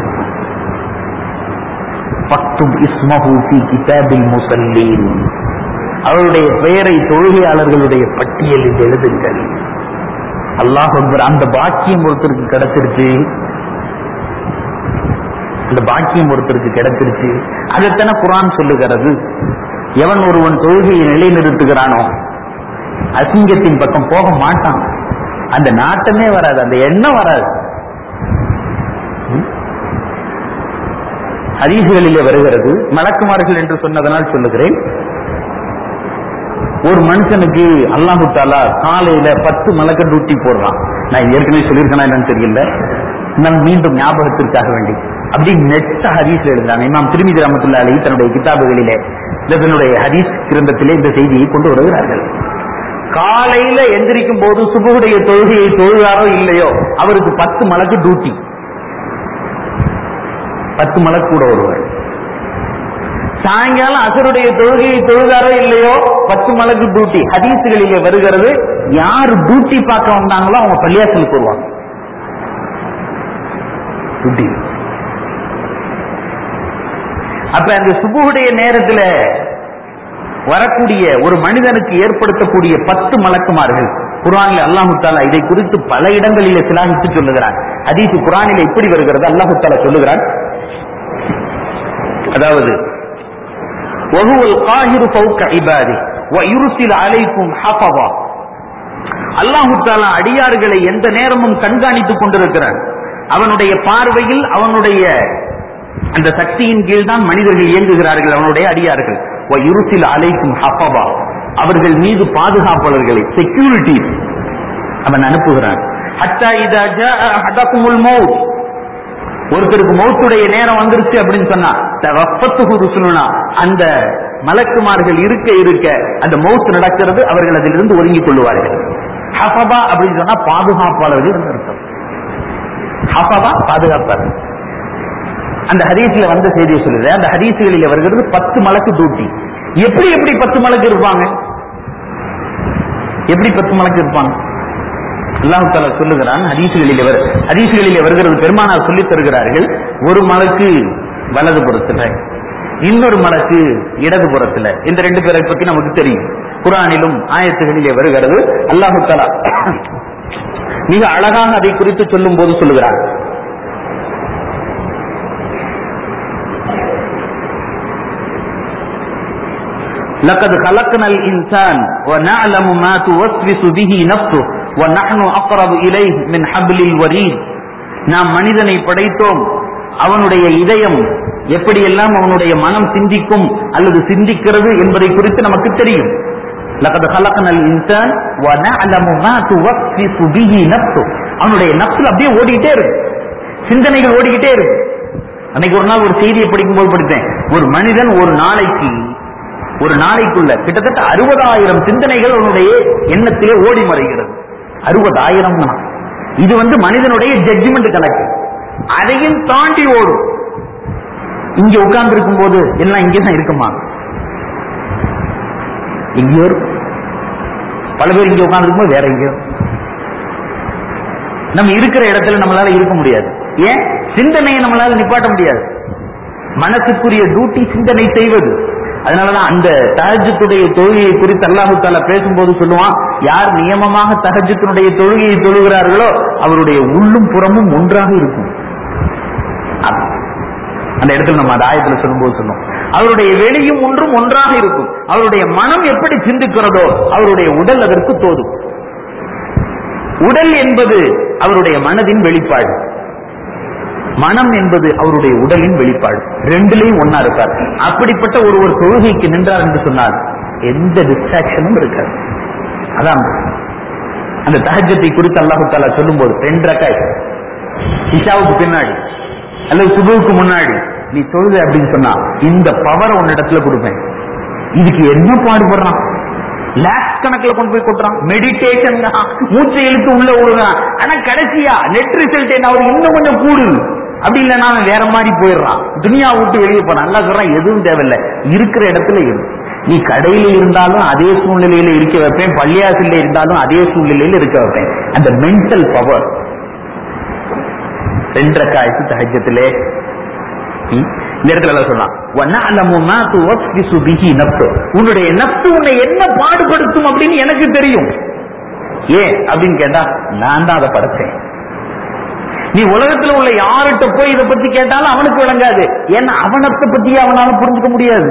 அவருடைய பெயரை தொழுகையாளர்களுடைய பட்டியலில் எழுதுங்கள். அல்லாஹ் அக்பர். அந்த பாக்கியம் ஒருத்தருக்கு கிடைச்சிருச்சு, அந்த பாக்கியம் ஒருத்தருக்கு கிடைச்சிருச்சு. அதைத்தான குர்ஆன் சொல்லுகிறது. எவன் ஒருவன் தொழுகையை நிலைநிறுத்துகிறானோ அசிங்கத்தின் பக்கம் போக மாட்டான். அந்த நாட்டமே வராது, அந்த எண்ணம் வராது. ஹதீஸ்களிலே வருகிறது, மலக்குமார்கள் என்று சொன்னதனால் சொல்லுகிறேன். ஒரு மனுஷனுக்கு அல்லாஹு தஆலா காலையில 10 மலக்க டியூட்டி போடுறான். நான் ஏற்கனவே சொல்லியிருக்கேனா என்னன்னு தெரியல, நான் மீண்டும் ஞாபகத்திற்காக வேண்டி அப்படி நெட்ட ஹதீஸ் எழுதுறாங்க. இமாம் திர்மிதி ரஹ்மத்துல்லாஹி அலைஹி தன்னுடைய கிதாபுகளிலே தன்னுடைய ஹதீஸ் கிரந்தத்திலே இந்த செய்தியை கொண்டு வருகிறார்கள். காலையில எந்திரிக்கும் போது சுபுடைய தொழுகையை தொழுகிறாரோ இல்லையோ அவருக்கு 10 மலக்கு டியூட்டி, 10 மலக்கு கூட வருவார். சாயங்காலம் அசருடைய தொழுகையை தொழுகிறாரோ இல்லையோ 10 மலக்கு டியூட்டி. ஹதீஸ்களிலே வருகிறது, யார் டியூட்டி பார்க்க வந்தாங்களோ அவங்க பள்ளியாசலுக்கு வருவாங்க. அப்ப அந்த சுபுடைய நேரத்தில் வரக்கூடிய ஒரு மனிதனுக்கு ஏற்படுத்தக்கூடிய 10 மலக்குமார்கள் குர்ஆனில் அல்லாஹ் தஆலா இதை குறித்து பல இடங்களிலே சிலாகித்து சொல்லுகிறார். ஹதீஸ் குர்ஆனில் இப்படி வருகிறது, அல்லாஹ் தஆலா சொல்லுகிறார், அதாவது வஹுவல் காஹிரு ஃபௌக இபாதி வ யுர்சில் அலைக்கும் ஹஃபவா. அல்லாஹ் தஆலா அடியார்களை எந்த நேரமும் கண்காணித்துக் கொண்டிருக்கிறார். அவனுடைய பார்வையில் அவனுடைய அந்த சக்தியின் கீழ் தான் மனிதர்கள் இயங்குகிறார்கள், அவனுடைய அடியார்கள். அலைக்கும் ஹஃபவா, அவர்கள் மீது பாதுகாப்பாளர்களை, செக்யூரிட்டி அவன் அனுப்புகிறான். ஹத்தா இதா ஜாஅ அஹதகுமுல் மௌத், ஒருத்தருக்கு மௌத்துடைய நேரம் வந்துருச்சு அப்படின்னு சொன்னா தவஃபத்துஹு ருசுலுனா, அந்த மலக்குமார்கள் இருக்க இருக்க அந்த மௌத் நடக்கிறது, அவர்கள் அதிலிருந்து ஒதுங்கிக் கொள்வார்கள். ஹஃபவா அப்படின்னு சொன்னா பாதுகாப்பாளர்கள் அர்த்தம். ஹஃபவா பாதுகாப்பாளர். அந்த ஹதீஸ்ல வந்த செய்தியை சொல்லுது. அந்த ஹதீஸ்களில் வருகிறது 10 மலக்கு டியூட்டி. எப்படி 10 மலக்கு இருப்பாங்க? எப்படி 10 மலக்கு இருப்பாங்க? அல்லாஹ் தஆலா சொல்லுகிறான், ஹதீஸ்களிலே வருகிறது, பெருமானார் சொல்லித் தருகிறார்கள். ஒரு மலக்கு வலது புறத்துல, இன்னொரு மலக்கு இடது புறத்துல. இந்த 2 பேரை பத்தி நமக்கு தெரியும். குர்ஆனிலும் ஆயத்துகளிலே வருகிறது. அல்லாஹ் தஆலா மிக அழகாக அதை குறித்து சொல்லும் போது சொல்லுகிறார், لقد خلقنا الإنسان ونعلم ما توسوس به نفسه ونحن أقرب إليه من حبل الوريد. நாம் மனிதனை படைத்தோம், அவனுடைய இதயம் எப்படியெல்லாம் அவனுடைய மனம் சிந்திக்கும் அல்லது சிந்திக்கிறது என்பதை குறித்து நமக்கு தெரியும். لقد خلقنا الإنسان ونعلم ما توسوس به نفسه. அவனுடைய நஃப்ஸ் அப்படியே ஓடிட்டே இருக்கு, சிந்தனைகள் ஓடிக்கிட்டே இருக்கு. அன்னைக்கு ஒரு நாள் ஒரு செய்தியை படிக்கும்போது படித்தேன், ஒரு மனிதன் ஒரு நாளைக்குள்ள கிட்டத்தட்ட 60,000 சிந்தனைகள் அவனுடைய எண்ணத்திலே ஓடி மறைகிறது. 60,000 இது மனிதனுடைய ஜட்ஜ்மெண்ட் கணக்கு. அதையும் தாண்டி ஓடும். இங்க உட்கார்ந்து இருக்கும் போது எல்லாம் இங்கேதான் இருக்குமா? எங்கேயோ பல பேர் இங்க உட்கார்ந்து இருக்கும் போது வேற எங்கேயோ. நம்ம இருக்கிற இடத்துல நம்மளால இருக்க முடியாது. ஏன்? சிந்தனையை நம்மளால நிப்பாட்ட முடியாது. மனசுக்குரிய டியூட்டி சிந்தனை செய்வது. அதனாலதான் அந்த தஹஜ்ஜுடைய தொழுகையை குறித்து அல்லாஹ் தஆலா பேசும்போது சொல்லுவான், யார் நியமமாக தஹஜ்ஜுடைய தொழுகையை தொழுகிறார்களோ அவருடைய உள்ளும் புறமும் ஒன்றாக இருக்கும். அந்த இடத்துல நம்ம அந்த ஆயத்துல சொல்லும்போது சொன்னோம், அவருடைய வெளியும் ஒன்றும் ஒன்றாக இருக்கும். அவருடைய மனம் எப்படி சிந்திக்கிறதோ அவருடைய உடல் அதற்கு தோதும். உடல் என்பது அவருடைய மனதின் வெளிப்பாடு, மனம் என்பது அவருடைய உடலின் வெளிப்பாடு. ரெண்டுலையும் ஒன்னா இருக்கார். அப்படிப்பட்ட ஒருவர் தொழுகைக்கு நின்றார் என்று சொன்னால் எந்த டிஸ்ட்ராக்ஷனும் இருக்காது. அதான் அந்த தஹஜ்ஜத்தை குறித்து அல்லாஹ் தஆலா சொல்லும் போது 2 ரக்காத் இஷாவுக்கு பின்னாடி அல்லது சுபுவுக்கு முன்னாடி நீ தொழுது அப்படின்னு சொன்னா இந்த பவர் உன்னிடத்துல கொடுப்பேன். இதுக்கு என்ன பாடுபடுறான்? லேக்ஸ் கணக்கில் கொண்டு போய் கொட்டுறான். மெடிடேஷன் மூச்சை இழுத்து உள்ள விடுறான். ஆனா கடைசியா நெட் ரிசல்ட் என்ன, அவர் இன்னும் கொஞ்சம் கூடு, அப்படி இல்லைன்னா வேற மாதிரி போயிடுறான், துனியா விட்டு வெளியே போறான். நல்லா சொல்றான், எதுவும் தேவையில்லை, இருக்கிற இடத்துல இரு. நீ கடையில இருந்தாலும் அதே சூழ்நிலையில இருக்க வைப்பேன், பள்ளியாசில இருந்தாலும் அதே சூழ்நிலையில இருக்க வைப்பேன். அந்த மென்டல் பவர். 2 ரக்காயத்து தஹஜ்ஜத்திலே இந்த இடத்துல சொன்னான், உன்னுடைய நப்சு உன்னை என்ன பாடுபடுத்தும் அப்படின்னு எனக்கு தெரியும். ஏன் அப்படின்னு கேட்டா, நான் தான் அதை படைச்சேன். நீ உலகத்துல உள்ள யார்கிட்ட போய் இதை பத்தி கேட்டாலும் அவனுக்கு விளங்காது. ஏன்னா அவனத்தை பத்தி அவனால புரிஞ்சுக்க முடியாது.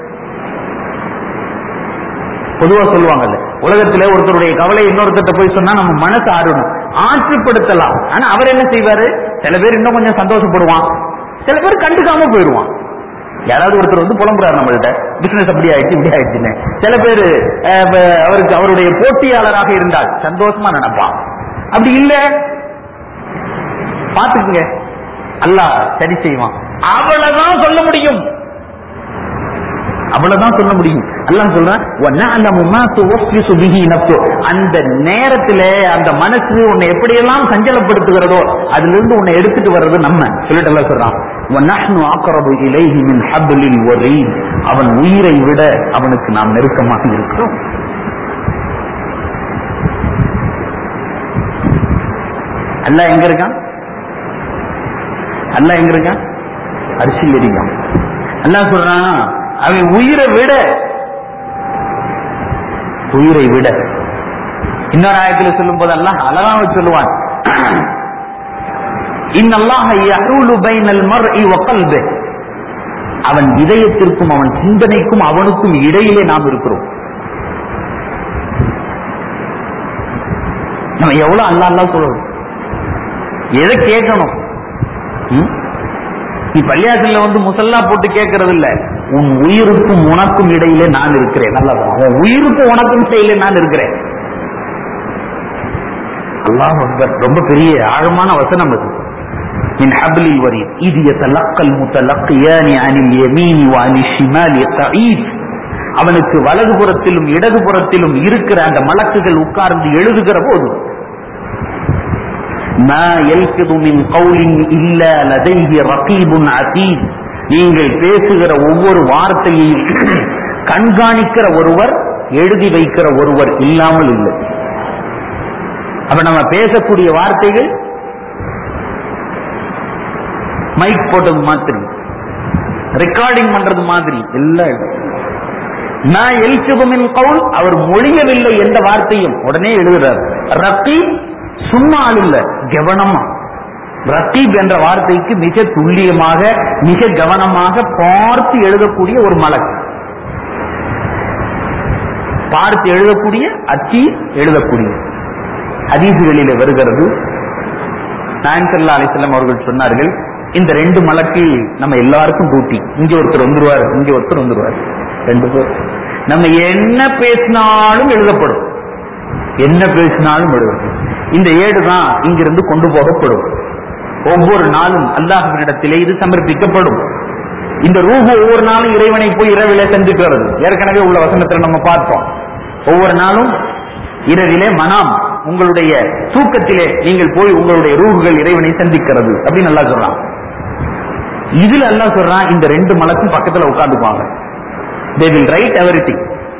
பொதுவா சொல்லுவாங்கல்ல, உலகத்திலே ஒருத்தருடைய கவலை இன்னொருத்தர் போய் சொன்னா நம்ம மனசு ஆடணும், ஆற்றுப்படுத்தலாம். ஆனா அவர் என்ன செய்வாரு, சில பேர் இன்னும் கொஞ்சம் சந்தோஷப்படுவான், சில பேர் கண்டுக்காம போயிடுவான். யாராவது ஒருத்தர் வந்து புலம்புறாரு நம்மள்ட்ட, பிசினஸ் அப்படி ஆயிடுச்சு இப்படி ஆயிடுச்சுன்னு. சில பேர் அவருக்கு அவருடைய போட்டியாளராக இருந்தால் சந்தோஷமா நினைப்பான். அப்படி இல்ல, பாத்துக்குங்க, அல்லாஹ் சரி செய்வான். அவ்வளவுதான் சொல்ல முடியும், அவ்வளவுதான் சொல்ல முடியும். அல்லாஹ் சொல்றான், அந்த நேரத்திலே அந்த மனசு உன்னை எப்படியெல்லாம் சஞ்சலப்படுத்துகிறதோ அதுல இருந்து உன்னை எடுத்துட்டு வர்றது நம்ம சொல்லிட்டு எல்லாம் சொல்றான். அவன் உயிரை விட அவனுக்கு நாம் நெருக்கமாக இருக்கிறோம். அல்லாஹ் எங்க இருக்கான்? அல்லாஹ் எங்க இருக்கான்? அரிசியில் இருக்கான். அல்லாஹ் சொல்றான், அவன் உயிரை விட இன்னொரு ஆயத்தில் சொல்லும் போது அல்லாஹ் அழகாக சொல்லுவான், இன்னல்லாஹ யஹூலு பைனல் மர்இ வ கல்பிஹி, அவன் இதயத்திற்கும் அவன் சிந்தனைக்கும் அவனுக்கும் இடையிலே நாம் இருக்கிறோம். நம்ம எவ்வளவு அல்லாஹ் சொல்றோம், எதை கேட்கணும்? நீ பள்ளியாசில வந்து முசல்லா போட்டு கேட்கறது இல்ல, உன் உயிருக்கும் உனக்கும் இடையிலே நான் இருக்கிறேன். நல்லா, உன் உயிருக்கும் உனக்கும் இடையிலே நான் இருக்கிறேன். அல்லாஹ் அக்பர். ரொம்ப பெரிய ஆழமான வசனம் அது. மின் ஹப்லில் வரீத் இத் யதலக்கல் முத்தலக்கியானி அனில் யமீனி வ அனில் ஷிமாலி கஈத். அவனுக்கு வலதுபுறத்திலும் இடதுபுறத்திலும் இருக்கிற அந்த மலக்குகள் உட்கார்ந்து எழுதுகிற போது, மா யல்கிது மின் கௌலின் இல்லா லதைஹி ரகீபுன் அதீத், நீங்கள் பேசுகிற ஒவ்வொரு வார்த்தையையும் கண்காணிக்கிற ஒருவர், எழுதி வைக்கிற ஒருவர் இல்லாமல் இல்லை. அப்ப நம்ம பேசக்கூடிய வார்த்தைகள் மைக் போட்டது மாதிரி, ரெக்கார்டிங் பண்றது மாதிரி எல்லாம். நான் எல்கிதுமின் கவுல், அவர் மொழியவில்லை எந்த வார்த்தையும் உடனே எழுதுறார். ரகீப் சும்மா இல்ல, கவனமா. ரகீப் என்ற வார்த்தைக்கு மிக துல்லியமாக மிக கவனமாக பார்த்து எழுதக்கூடிய ஒரு மலக்கு, பார்த்து எழுதக்கூடிய, அச்சி எழுதக்கூடிய. ஹதீசுகளிலே வருகிறது, நாயகம் ஸல்லல்லாஹு அலைஹி வஸல்லம் அவர்கள் சொன்னார்கள், இந்த 2 மலக்கு நம்ம எல்லாருக்கும் டியூட்டி. இங்க ஒருத்தர் வந்துருவார், இங்க ஒருத்தர் வந்துருவார், 2 பேர். நம்ம என்ன பேசினாலும் எழுதப்படும், என்ன பேசினாலும் எழுதப்படும். இந்த ஏடு தான் இங்கிருந்து கொண்டு போகப்படும். ஒவ்வொரு நாளும் அல்லாஹ்விடத்திலே இது சமர்ப்பிக்கப்படும். இந்த ரூஹ் ஒவ்வொரு நாளும் இறைவனை போய் இரவிலே சந்திக்கிறது. ஏற்கனவே உள்ள வசனத்தில் நம்ம பார்த்தோம். ஒவ்வொரு நாளும் இரவிலே மனாம், உங்களுடைய தூக்கத்திலே நீங்கள் போய் உங்களுடைய ரூஹுகள் இறைவனை சந்திக்கிறது அப்படின்னு அல்லாஹ் சொல்றான். இதுல அல்லாஹ் சொல்றான், இந்த 2 மலக்கும் பக்கத்துல உட்கார்ந்துப்பாங்க. they will write everything.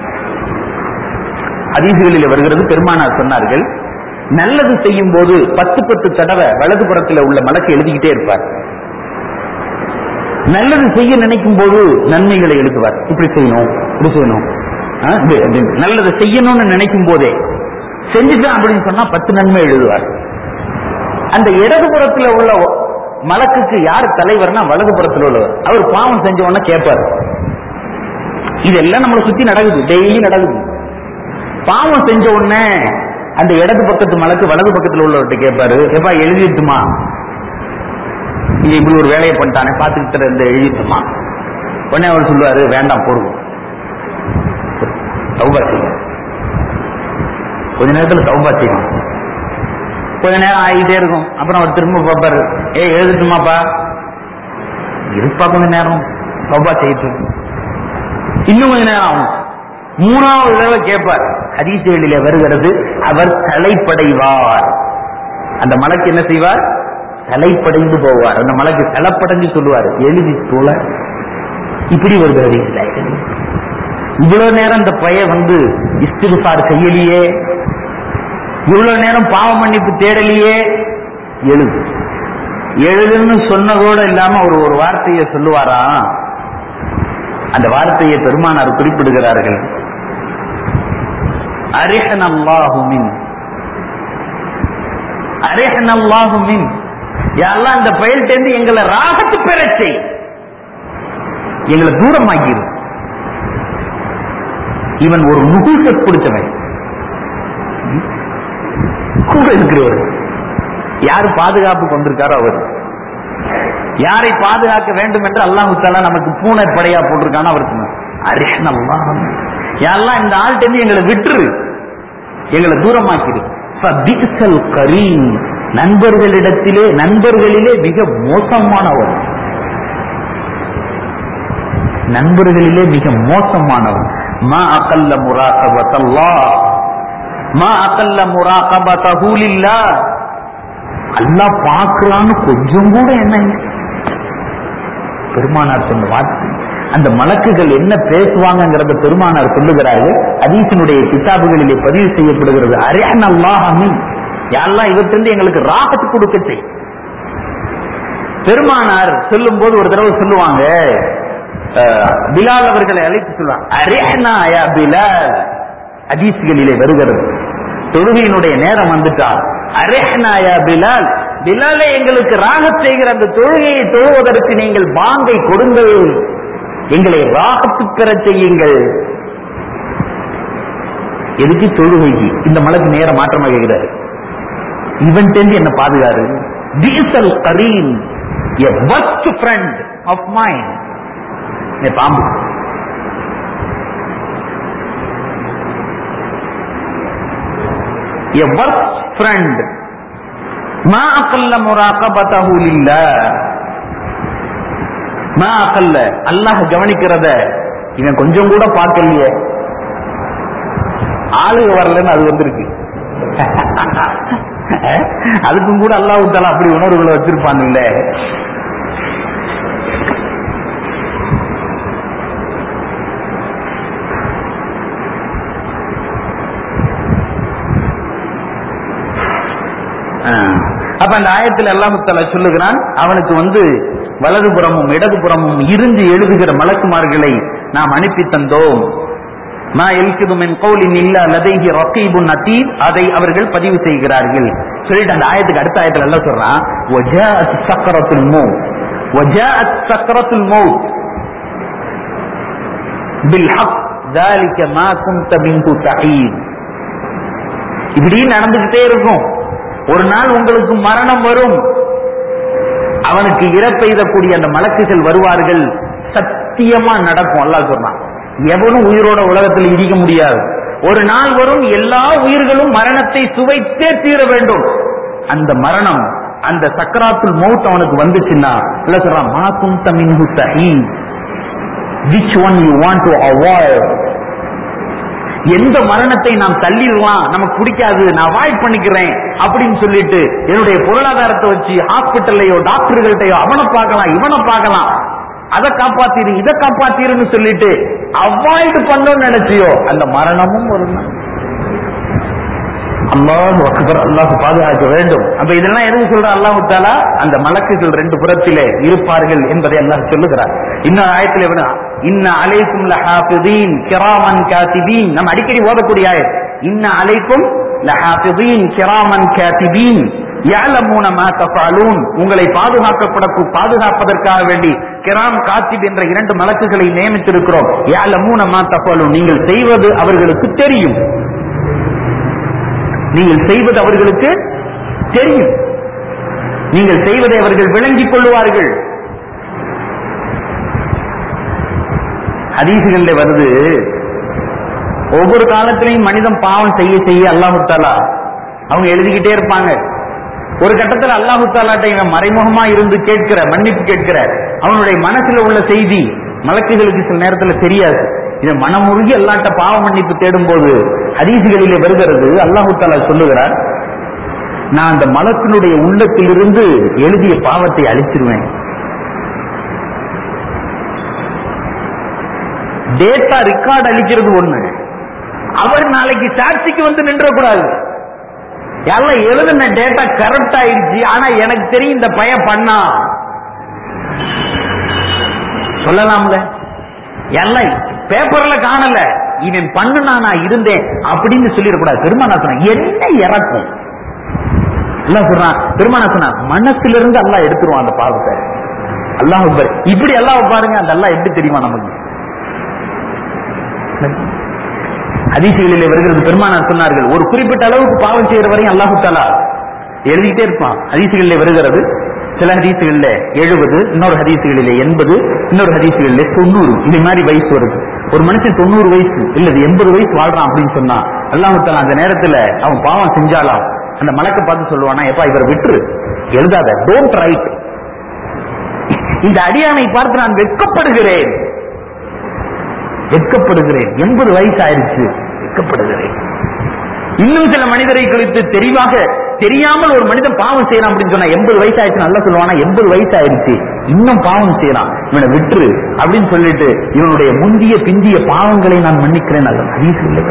ஹதீசுகளில் வருகிறது, பெருமானார் சொன்னார்கள், நல்லது செய்யும் போது 10 தடவை வலது புறத்தில் உள்ள மலக்கு எழுதிக்கிட்டே இருப்பார். நல்லது செய்ய நினைக்கும் போது நன்மைகளை எழுதுவார். இப்படி செய்யணும், இப்படி செய்யணும், நல்லது செய்யணும்னு நினைக்கும் போதே செஞ்சுட்டான் அப்படின்னு சொன்னா 10 நன்மை எழுதுவார். அந்த இடதுபுறத்தில் உள்ள மலக்குக்கு யார் தலைவர்னா வலதுபுறத்தில் உள்ளவர். அவர் பாவம் செஞ்ச உடனே கேட்பார். இதெல்லாம் நம்மளை சுத்தி நடக்குது, டெய்லி நடக்குது. பாவம் செஞ்ச உடனே அந்த இடது பக்கத்து மலக்கு வலது பக்கத்தில் உள்ளவர்கிட்ட கேட்பாரு, எப்பா எழுதிட்டுமா, நீங்க இப்படி ஒரு வேலையை பண்ணிட்டானே பார்த்துக்கிட்டு இருந்த எழுதிட்டுமா. உடனே அவர் சொல்லுவாரு, வேண்டாம் போடுவோம், தௌபா செய்யும். கொஞ்ச நேரத்தில் தௌபா செய்யும். கொஞ்ச நேரம் ஆகிட்டே இருக்கும். அப்புறம் அவர் திரும்ப பார்ப்பாரு, எழுதிட்டுமாப்பா, இருப்பா கொஞ்ச நேரம் தௌபா செய்யிட்டு, இன்னும் கொஞ்ச நேரம் ஆகும். 3வது தடவை கேட்பார். ஹதீசுகளிலே வருகிறது, அவர் தலைப்படைவார். அந்த மலக்கு என்ன செய்வார்? தலைப்படைந்து போவார். அந்த மலக்கு தலைப்படைஞ்சு சொல்லுவார், எழுதி தோல. இப்படி வருது ஹதீஸ்ல. இவ்வளவு நேரம் இந்த பைய இஸ்திக்ஃபார் செய்யலையே, இவ்வளவு நேரம் பாவ மன்னிப்பு தேடலையே, எழுதுன்னு சொன்னதோடு இல்லாம ஒரு வார்த்தையை சொல்லுவாரா. அந்த வார்த்தையை பெருமானார் குறிப்பிடுகிறார்கள். அரிஹனல்லாஹு மின், அரிஹனல்லாஹு மின், யா அல்லாஹ் இந்த பயல்ட்ட இருந்து எங்களை ராகத்து பெறச் செய், எங்களை தூரமாக்கிரு. இவன் ஒரு நுகுச பிடிச்சவன், கூட இருக்கிறவர். யாரு பாதுகாப்பு கொண்டிருக்காரோ அவர், யாரை பாதுகாக்க வேண்டும் என்று அல்லாஹ் தஆலா நமக்கு பூனை படையா போட்டிருக்கானோ அவருக்கு அரிஹனல்லாஹ், யா அல்லாஹ் இந்த ஆள்கிட்ட இருந்து எங்களை விட்டுரு, எங்களை தூரமாக்கிடு. ஃபபிஸல் கரீம், நண்பர்களிலே மிக மோசமானவர், நண்பர்களிலே மிக மோசமானவர். மா அகல்ல முராகபத்தல்லாஹ், மா அகல்ல முராகபதஹு லில்லாஹ், அல்லாஹ் பார்க்கறான்னு கொஞ்சம் கூட என்ன. பெருமானார் சொன்ன வார்த்தை, அந்த மலக்குகள் என்ன பேசுவாங்கிறத பெருமானார் சொல்லுகிறார்கள். ஹதீஸினுடைய கிதாபுகளிலே பதிவு செய்யப்படுகிறது. அரிஹனல்லாஹு மின், யா அல்லாஹ் இவற்றிலிருந்து எங்களுக்கு ராஹத் கொடுக்க செய். பெருமானார் சொல்லும் போது ஒரு தடவை சொல்லுவாங்க, பிலால் அவர்களை அழைத்து சொல்லுவாங்க, அரிஹனா யா பிலால். ஹதீஸ்களிலே வருகிறது, தொழுகையினுடைய நேரம் வந்துட்டார், அரிஹனா யா பிலால், பிலாலே எங்களுக்கு ராகத் செய்கிற அந்த தொழுகையை தொழுவதற்கு நீங்கள் பாங்கை கொடுங்கள், எங்களை ராகத்து பெற செய்யுங்கள். எதுக்கு? தொழுகைக்கு. இந்த மலக்கு நேரம் மாற்றமாக கேட்கிறாரு, இவன் தெரிஞ்சு என்ன பாதுகாரு. பீசல் கரீம், a worst friend of mine. பாம்பு a worst friend. ما أقل مراقبته لله, ما أقل, அல்லாஹ் கவனிக்கிறத இவன் கொஞ்சம் கூட பார்க்கலையே. ஆளுக வரலன்னு அது வந்திருக்கு, அதுக்கும் கூட அல்லாஹ் தஆலா அப்படி உணர்வுகளை வச்சிருப்பான் இல்ல. அப்ப அந்த ஆயத்தில் அல்லாஹ் தஆலா சொல்லுகிறான், அவனுக்கு வலதுபுறமும் இடதுபுறமும் இருந்து எழுதுகிற மலக்குமார்களை நாம் அனுப்பி தந்தோம். மா யல்கிது மின் கௌலின் இல்லா லதைஹி ரகீபுன் அதீத், அதை அவர்கள் பதிவு செய்கிறார்கள். சொல்லிட்டு அந்த ஆயத்துக்கு அடுத்த ஆயத்தில் அல்லாஹ் சொல்றான், வஜாஅத் சக்ரத்துல் மௌத், வஜாஅத் சக்ரத்துல் மௌத் பில் ஹக் ذلك ما كنت منه تحيد. இப்படி நடந்துகிட்டே இருக்கும். ஒரு நாள் உங்களுக்கு மரணம் வரும், அவனுக்கு இறப்பெய்தக்கூடிய அந்த மலக்குகள் வருவார்கள், சத்தியமா நடக்கும். அல்லாஹ் சொல்றான், எவனும் உயிரோட உலகத்தில் இருக்க முடியாது. ஒரு நாள் வரும், எல்லா உயிர்களும் மரணத்தை சுவைத்தே தீர வேண்டும். அந்த மரணம், அந்த சக்கராத்துல் மௌத் அவனுக்கு வந்துச்சுன்னா அல்லாஹ் சொல்றான், மா குன்த மின்ஹு தஹீத், which one you want to avoid. எந்த மரணத்தை நாம் தள்ளிடலாம், நமக்கு பிடிக்காது, நான் அவாய்ட் பண்ணிக்கிறேன் அப்படின்னு சொல்லிட்டு என்னுடைய பொருளாதாரத்தை வச்சு ஹாஸ்பிட்டல்லையோ டாக்டர்கள்ட்டையோ அவனை பார்க்கலாம் இவனை பார்க்கலாம், அதை காப்பாத்திரு இதை காப்பாத்திருன்னு சொல்லிட்டு அவாய்ட் பண்ணணும்னு நினைச்சியோ அந்த மரணமும் ஒரு அல்லாஹ் அக்பர், அல்லாஹ் பாதுகாக்க வேண்டும். அப்ப இதெல்லாம் எதுவும் சொல்ற அல்லாஹ் தஆலா அந்த மலக்குகள் ரெண்டு புறத்திலே இருப்பார்கள் என்பதை அல்லாஹ் சொல்லுகிறார். இன்னொரு ஆயத்திலே இன்ன அலைக்கும் லஹாஃபிதீன் கிராமன் காத்திபீன், நம்ம அடிக்கடி ஓதக்கூடிய ஆயத், இன்ன அலைக்கும் லஹாஃபிதீன் கிராமன் காத்திபீன் யஅலமூன மா தஃஅலூன், உங்களை பாதுகாப்பதற்காக வேண்டி கிராம் காத்திப் என்ற இரண்டு மலக்குகளை நியமித்திருக்கிறோம். யஅலமூன மா தஃஅலூன், நீங்கள் செய்வது அவர்களுக்கு தெரியும், நீங்கள் செய்வது அவர்களுக்கு தெரியும், நீங்கள் செய்வதை அவர்கள் விளங்கிக் கொள்வார்கள். ஹதீஸ்களில் வருது, ஒவ்வொரு காலத்திலையும் மனிதன் பாவம் செய்ய செய்ய அல்லாஹ் தஆலா அவங்க எழுதிக்கிட்டே இருப்பாங்க. ஒரு கட்டத்தில் அல்லாஹ் தஆலாட்ட இவன் மறைமுகமா இருந்து கேட்கிற மன்னிப்பு கேட்கிற அவனுடைய மனசுல உள்ள செய்தி மலக்குகளுக்கு சில நேரத்தில் தெரியாது. இதை மனமுருகி அல்லாஹ்ட்ட பாவ மன்னிப்பு தேடும் போது ஹதீஸ்களிலே வருகிறது, அல்லாஹ் தஆலா சொல்லுகிறார், நான் அந்த மலக்கினுடைய உள்ளத்திலிருந்து எழுதிய பாவத்தை அழிச்சிருவேன். டேட்டா ரெக்கார்ட் அளிக்கிறது ஒண்ணு, அவர் நாளைக்கு சாட்சிக்கு வந்து நின்றக்கூடாது. எல்லாம் எழுதுன டேட்டா கரெக்ட் ஆயிடுச்சு, ஆனா எனக்கு தெரியும் இந்த பையன் பண்ணா சொல்லலாம்ல. எல்லாம் பேப்பர்ல காணல, இவன் பண்ணுனா நான் இருந்தேன் அப்படின்னு சொல்லிடக்கூடாது. பெருமானா சொன்ன என்ன இறக்கும் எல்லாம் சொல்றான். பெருமானா சொன்னா மனசுல இருந்து அல்லாஹ் எடுத்துருவான் அந்த பாவத்தை. அல்லாஹ் இப்படி அல்லாஹ் பாருங்க, அந்த அல்லாஹ் எப்படி தெரியுமா நமக்கு? ஹதீஸ்களிலே வருகிறது, பெருமானார் சொன்னார்கள், ஒரு குறிப்பிட்ட அளவுக்கு பாவம் செய்யற வரையும் அல்லாஹு தஆலா எழுதிட்டே இருப்பான். ஹதீஸ்களிலே வருகிறது, சில ஹதீஸ்களில் 70, இன்னொரு ஹதீஸ்களிலே 80, இன்னொரு ஹதீஸ்களிலே 90, இது மாதிரி வயசு வருது. ஒரு மனுஷன் 90 வயசு இல்லது 80 வயசு வாழ்றான் அப்படின்னு சொன்னா அல்லாஹ் தஆலா அந்த நேரத்துல அவன் பாவம் செஞ்சாலாம் அந்த மலக்க பார்த்து சொல்லுவானா, எப்பா இவரை விட்டுரு, எழுதாத, டோன்ட் ரைட். இந்த அடியானை பார்த்து நான் வெட்கப்படுகிறேன், வெட்கப்படுகிறேன், 80 வயசு ஆயிடுச்சு, வெட்கப்படுகிறேன். இன்னும் சில மனிதரை குறித்து தெரியாமல் ஒரு மனிதன் பாவம் செய்யலாம் அப்படின்னு சொன்னா 80 வயசு ஆயிடுச்சு நல்லா சொல்லுவானா, 80 வயசு ஆயிடுச்சு இன்னும் பாவம் செய்யலாம், இவனை விட்டுரு அப்படின்னு சொல்லிட்டு இவனுடைய முந்திய பிந்திய பாவங்களை நான் மன்னிக்கிறேன். நல்ல ஹதீஸ் இல்லை.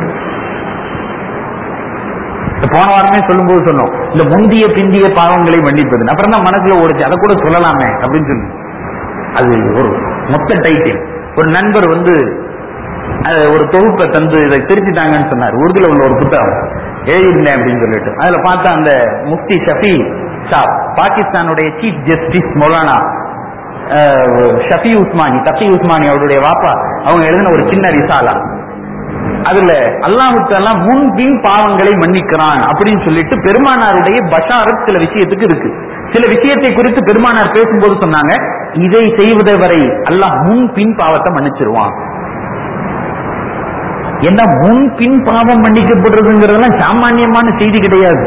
போன வாரமே சொல்லும் போது சொன்னோம், இந்த முந்திய பிந்திய பாவங்களை மன்னிப்பது. அப்புறம் தான் மனசுல ஓடுச்சு, அதை கூட சொல்லலாமே அப்படின்னு சொல்லி அது ஒரு மொத்த டைட்டில். ஒரு நண்பர் வந்து ஒரு தொகுப்பை தந்து இதை திருத்திட்டாங்கன்னு சொன்னார். உருதுல உள்ள ஒரு புத்தகம் எழுதிருந்தேன் அப்படின்னு சொல்லிட்டு அதுல பார்த்தா அந்த முஃப்தி ஷஃபி சாப், பாகிஸ்தானுடைய சீஃப் ஜஸ்டிஸ் மௌலானா ஷஃபி உஸ்மானி, தஃபி உஸ்மானி அவருடைய வாப்பா, அவங்க எழுதின ஒரு சின்ன ரிசாலா. அதுல அல்லாஹ் தஆலா முன்பின் பாவங்களை மன்னிக்கிறான் அப்படின்னு சொல்லிட்டு பெருமானாருடைய பஷாரத் சில விஷயத்துக்கு இருக்கு. சில விஷயத்தை குறித்து பெருமானார் பேசும்போது சொன்னாங்க, இதை செய்வதை வரை அல்லாஹ் முன்பின் பாவத்தை மன்னிச்சிருவான். என்ன முன்பின் பாவம் மன்னிக்கப்படுறதுங்கிறதெல்லாம் சாமானியமான செய்தி கிடையாது.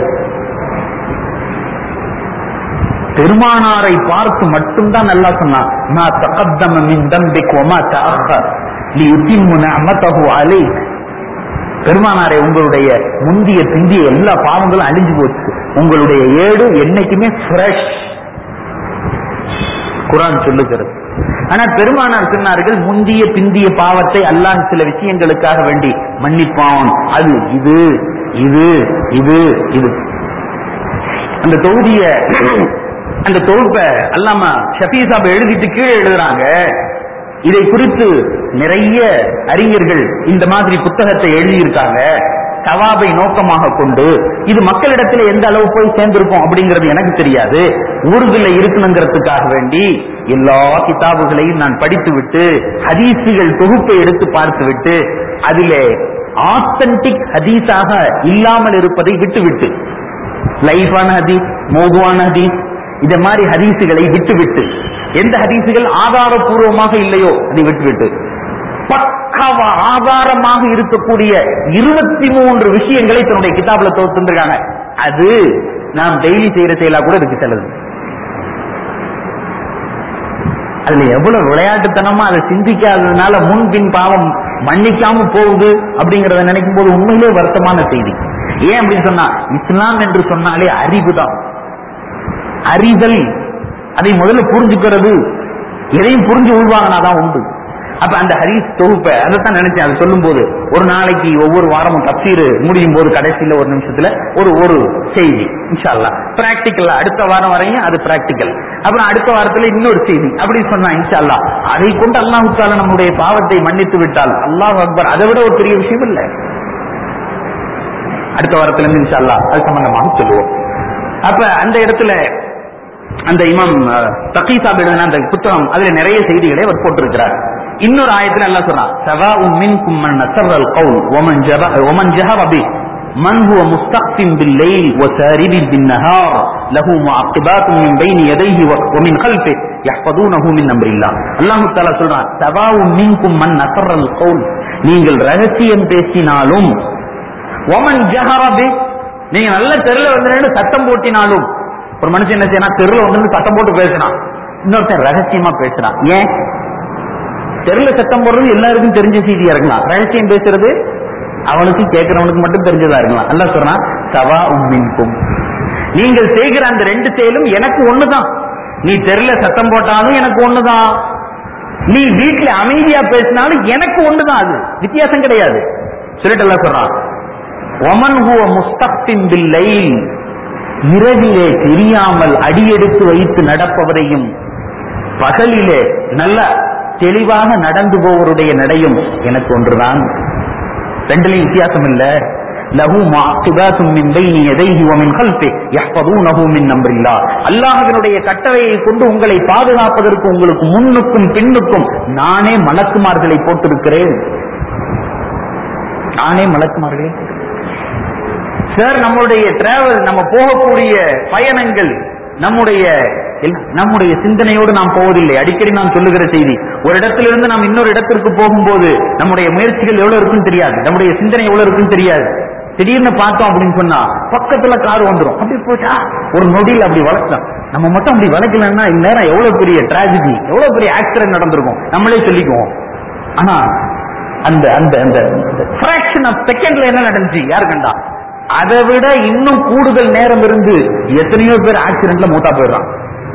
பெருமானாரை பார்த்து மட்டும்தான் நல்லா சொன்னான், மா தகத்தம மின் தம்பிக் வமா தஅக்கர் லியுத்திம்மு நிஅமதஹு அலைக். பெருமானாரே, உங்களுடைய முந்திய பிந்திய எல்லா பாவங்களும் அழிஞ்சு போச்சு, உங்களுடைய ஏடு என்னைக்குமே ஃப்ரெஷ், குர்ஆன் சொல்லுகிறது. ஆனா பெருமானார் சொன்னார்கள், முந்திய பிந்திய பாவத்தை அல்லாஹ் சில விஷயங்களுக்காக வேண்டி மன்னிப்பான். அது இது இது இது இது. அந்த தொகுப்பை அல்லாமா ஷஃபீ சாப் எழுதிட்டு கீழே எழுதுறாங்க, இதை குறித்து நிறைய அறிஞர்கள் இந்த மாதிரி புத்தகத்தை எழுதியிருக்காங்க. சவாபை நோக்கமாக கொண்டு இது மக்களிடத்தில் எந்த அளவு போய் சேர்ந்திருக்கும் அப்படிங்கிறது எனக்கு தெரியாது. ஊர்துல இருக்கணுங்கிறதுக்காக வேண்டி எல்லா கிதாபுகளையும் நான் படித்து விட்டு ஹதீசுகள் தொகுப்பை எடுத்து பார்த்து விட்டு அதிலே ஆத்தன்டிக் ஹதீஸாக இல்லாமல் இருப்பதை விட்டுவிட்டு, லைஃபான ஹதீஸ், மௌதுவான ஹதீஸ், இத மாதிரி ஹதீசுகளை விட்டுவிட்டு, எந்த ஹதீசுகள் ஆதாரபூர்வமாக இல்லையோ அதை விட்டுவிட்டு பக்காவா ஆதாரமாக இருக்கக்கூடிய 23 விஷயங்களை தன்னுடைய கிதாபுல தந்திருக்காங்க. அது நாம் டெய்லி செய்யற செயலா கூட இருக்கு சிலது. அதுல எவ்வளவு விளையாட்டுத்தனமா அதை சிந்திக்காததுனால முன்பின் பாவம் மன்னிக்காம போகுது அப்படிங்கறத நினைக்கும் போது உண்மையிலே வருத்தமான செய்தி. ஏன் அப்படின்னு சொன்னா, இஸ்லாம் என்று சொன்னாலே அறிவுதான், அறிதல். அதை முதல்ல புரிஞ்சுக்கிறது, எதையும் புரிஞ்சு உள்வாங்கினாதான் உண்டு. அப்ப அந்த ஹதீஸ் தொகுப்பை அதைத்தான் நினைச்சேன். அதை சொல்லும் போது ஒரு நாளைக்கு ஒவ்வொரு வாரமும் தஃப்சீர் முடியும் போது கடைசியில ஒரு நிமிஷத்துல ஒரு செய்தி இன்ஷா அல்லாஹ் பிராக்டிக்கலா, அடுத்த வாரம் வரையும் அது பிராக்டிக்கல், அப்புறம் அடுத்த வாரத்துல இன்னொரு செய்தி அப்படி சொன்னா இன்ஷா அல்லாஹ் அதை கொண்டு அல்லாஹ் தஆலா நம்முடைய பாவத்தை மன்னித்து விட்டால் அல்லாஹ் அக்பர், அதை விட ஒரு பெரிய விஷயம் இல்லை. அடுத்த வாரத்துல இருந்து இன்ஷா அல்லாஹ் அது சம்பந்தமாக சொல்லுவோம். அப்ப அந்த இடத்துல அந்த இமாம் தகீ சாப் எழுதின அந்த புத்தகம் அதுல நிறைய செய்திகளை அவர் போட்டிருக்கிறார். இன்னொரு ஆயத்துல அல்லாஹ் சொல்றான், சவாஉம் மின்கும் மன் நஸரல் கௌல் வமன் ஜஹர பி மன் ஹுவ முஸ்தக்ஃபின் பில் லைல் வசாரிபின் பின் நஹார் லஹு முஅக்கிபாத்துன் மின் பைனி யதைஹி வ மின் கல்ஃபிஹி யஹ்ஃபதுனஹு மின் அம்ரில்லாஹ். அல்லாஹ் தஆலா சொல்றான், சவாஉம் மின்கும் மன் நஸரல் கௌல், நீங்கள் ரகசியம் பேசினாலும், வமன் ஜஹர பி, நீங்க நல்ல தெருல வந்து சத்தம் போட்டினாலும். ஒரு மனுஷன் என்ன செய்யணும், தெருல வந்து சத்தம் போட்டு பேசுறான், இன்னொருத்தன் ரகசியமா பேசுறான். ஏன் தெருல சத்தம் போடுறது எல்லாருக்கும் தெரிஞ்ச செய்தியா இருக்கலாம், ரகசியம் பேசுறது அவனுக்கு கேட்கிறவனுக்கு மட்டும் தெரிஞ்சதா இருக்கலாம். அல்லாஹ் சொல்றான், சவாஉம் மின்கும், நீங்கள் செய்கிற அந்த ரெண்டு செயலும் எனக்கு ஒண்ணுதான். நீ தெருல சத்தம் போட்டாலும் எனக்கு ஒண்ணுதான், நீ வீட்டுல அமைதியா பேசினாலும் எனக்கு ஒண்ணுதான், அது வித்தியாசம் கிடையாது. சொல்லிட்டு எல்லாம் சொல்றான், ஒமன் ஹுவ முஸ்தக்பின் பில்லைல், இரவிலே தெரியாமல் அடியெடுத்து வைத்து நடப்பவரையும் பகலிலே நல்ல தெளிவாக நடந்து போவருடைய நடையும் எனக்கு ஒன்றுதான். ரெண்டுலையும் வித்தியாசம் இல்ல. லஹு முஅக்கிபாத்தும் மின் பைனி யதைஹி வ மின் கல்ஃபி யஹ்ஃபதுனஹு மின் அம்ரில்லாஹ். அல்லாஹ்வினுடைய கட்டளையை கொண்டு உங்களை பாதுகாப்பதற்கு உங்களுக்கு முன்னுக்கும் பின்னுக்கும் நானே மலக்குமார்களை போட்டிருக்கிறேன். நானே மலக்குமார்களே. சார், நம்முடைய டிராவல், நம்ம போகக்கூடிய பயணங்கள் நம்முடைய சிந்தனையோடு நாம் போவதில்லை. அடிக்கடி நான் சொல்லுகிற செய்தி, ஒரு இடத்திலிருந்து நாம் இன்னொரு இடத்திற்கு போகும்போது நம்முடைய முயற்சிகள் எவ்வளவு இருக்குன்னு தெரியாது, நம்முடைய சிந்தனை எவ்வளவு இருக்குன்னு தெரியாது. திடீர்னு பார்த்தோம் அப்படின்னு சொன்னா பக்கத்துல கார் வந்துடும், அப்படி போச்சா ஒரு நொடியில் அப்படி வளர்க்கலாம். நம்ம மட்டும் அப்படி வளர்க்கலன்னா இந்நேரம் எவ்வளவு பெரிய டிராஜடி, எவ்வளவு பெரிய ஆக்சிடென்ட் நடந்திருக்கும் நம்மளே சொல்லிக்குவோம். ஆனா அந்த அந்த அந்த ஃபிராக்ஷன் ஆஃப் செகண்ட்ல என்ன நடந்துச்சு யாரு கண்டா? அதை விட இன்னும் கூடுதல் நேரம் இருந்து எத்தனையோ பேர் ஆக்சிடென்ட்ல மூத்தா போயிடுறான்.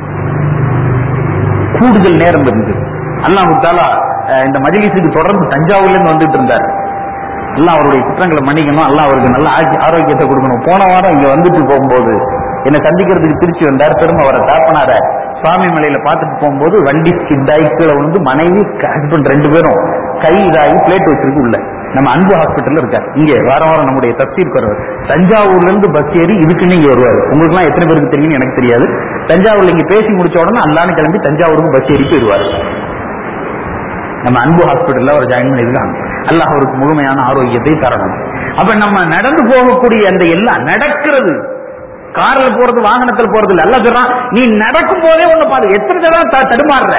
கூடுதல் நேரம் இருந்து அல்லாஹ் தஆலா இந்த மஜ்லிஸுக்கு தொடர்ந்து தஞ்சாவூர்ல இருந்து வந்துட்டு இருந்தார். அல்லாஹ் அவருடைய குற்றங்களை மன்னிக்கணும், அல்லாஹ் அவருக்கு நல்ல ஆரோக்கியத்தை கொடுக்கணும். போன வாரம் இங்க வந்துட்டு போகும்போது என்னை சந்திக்கிறதுக்கு திருச்சி வந்தார். திரும்ப அவரை தாப்பனார சுவாமி மலையில பார்த்துட்டு போகும்போது வண்டி ஸ்கிட்டாகி கீழே வந்து மனைவி ஹஸ்பண்ட் ரெண்டு பேரும் கை இதாகி பிளேட் வச்சிருக்கு உள்ள. நம்ம அன்பு ஹாஸ்பிட்டல்ல இருக்காரு. இங்க வாரம் வாரம் நம்முடைய தப்சீருக்கு வருவார். தஞ்சாவூர்ல இருந்து பஸ் ஏறி இதுக்குன்னு இங்க வருவாரு. உங்களுக்கு எல்லாம் எத்தனை பேருக்கு தெரியும் எனக்கு தெரியாது. தஞ்சாவூர்ல இங்க பேசி முடிச்ச உடனே அல்லான்னு கிளம்பி தஞ்சாவூருக்கு பஸ் ஏறி போயிருவாரு. நம்ம அன்பு ஹாஸ்பிட்டல்ல அவர் ஜாயின் பண்ணிருக்காங்க. அல்லாஹ் அவருக்கு முழுமையான ஆரோக்கியத்தை தரணும். அப்ப நம்ம நடந்து போகக்கூடிய அந்த எல்லாம் நடக்கிறது, கார்ல போறது வாகனத்தில் போறது இல்ல. அல்லாஹ் சொல்றான், நீ நடக்கும் போதே ஒண்ணு பாரு, எத்தனை தடவை தடுமாறுற.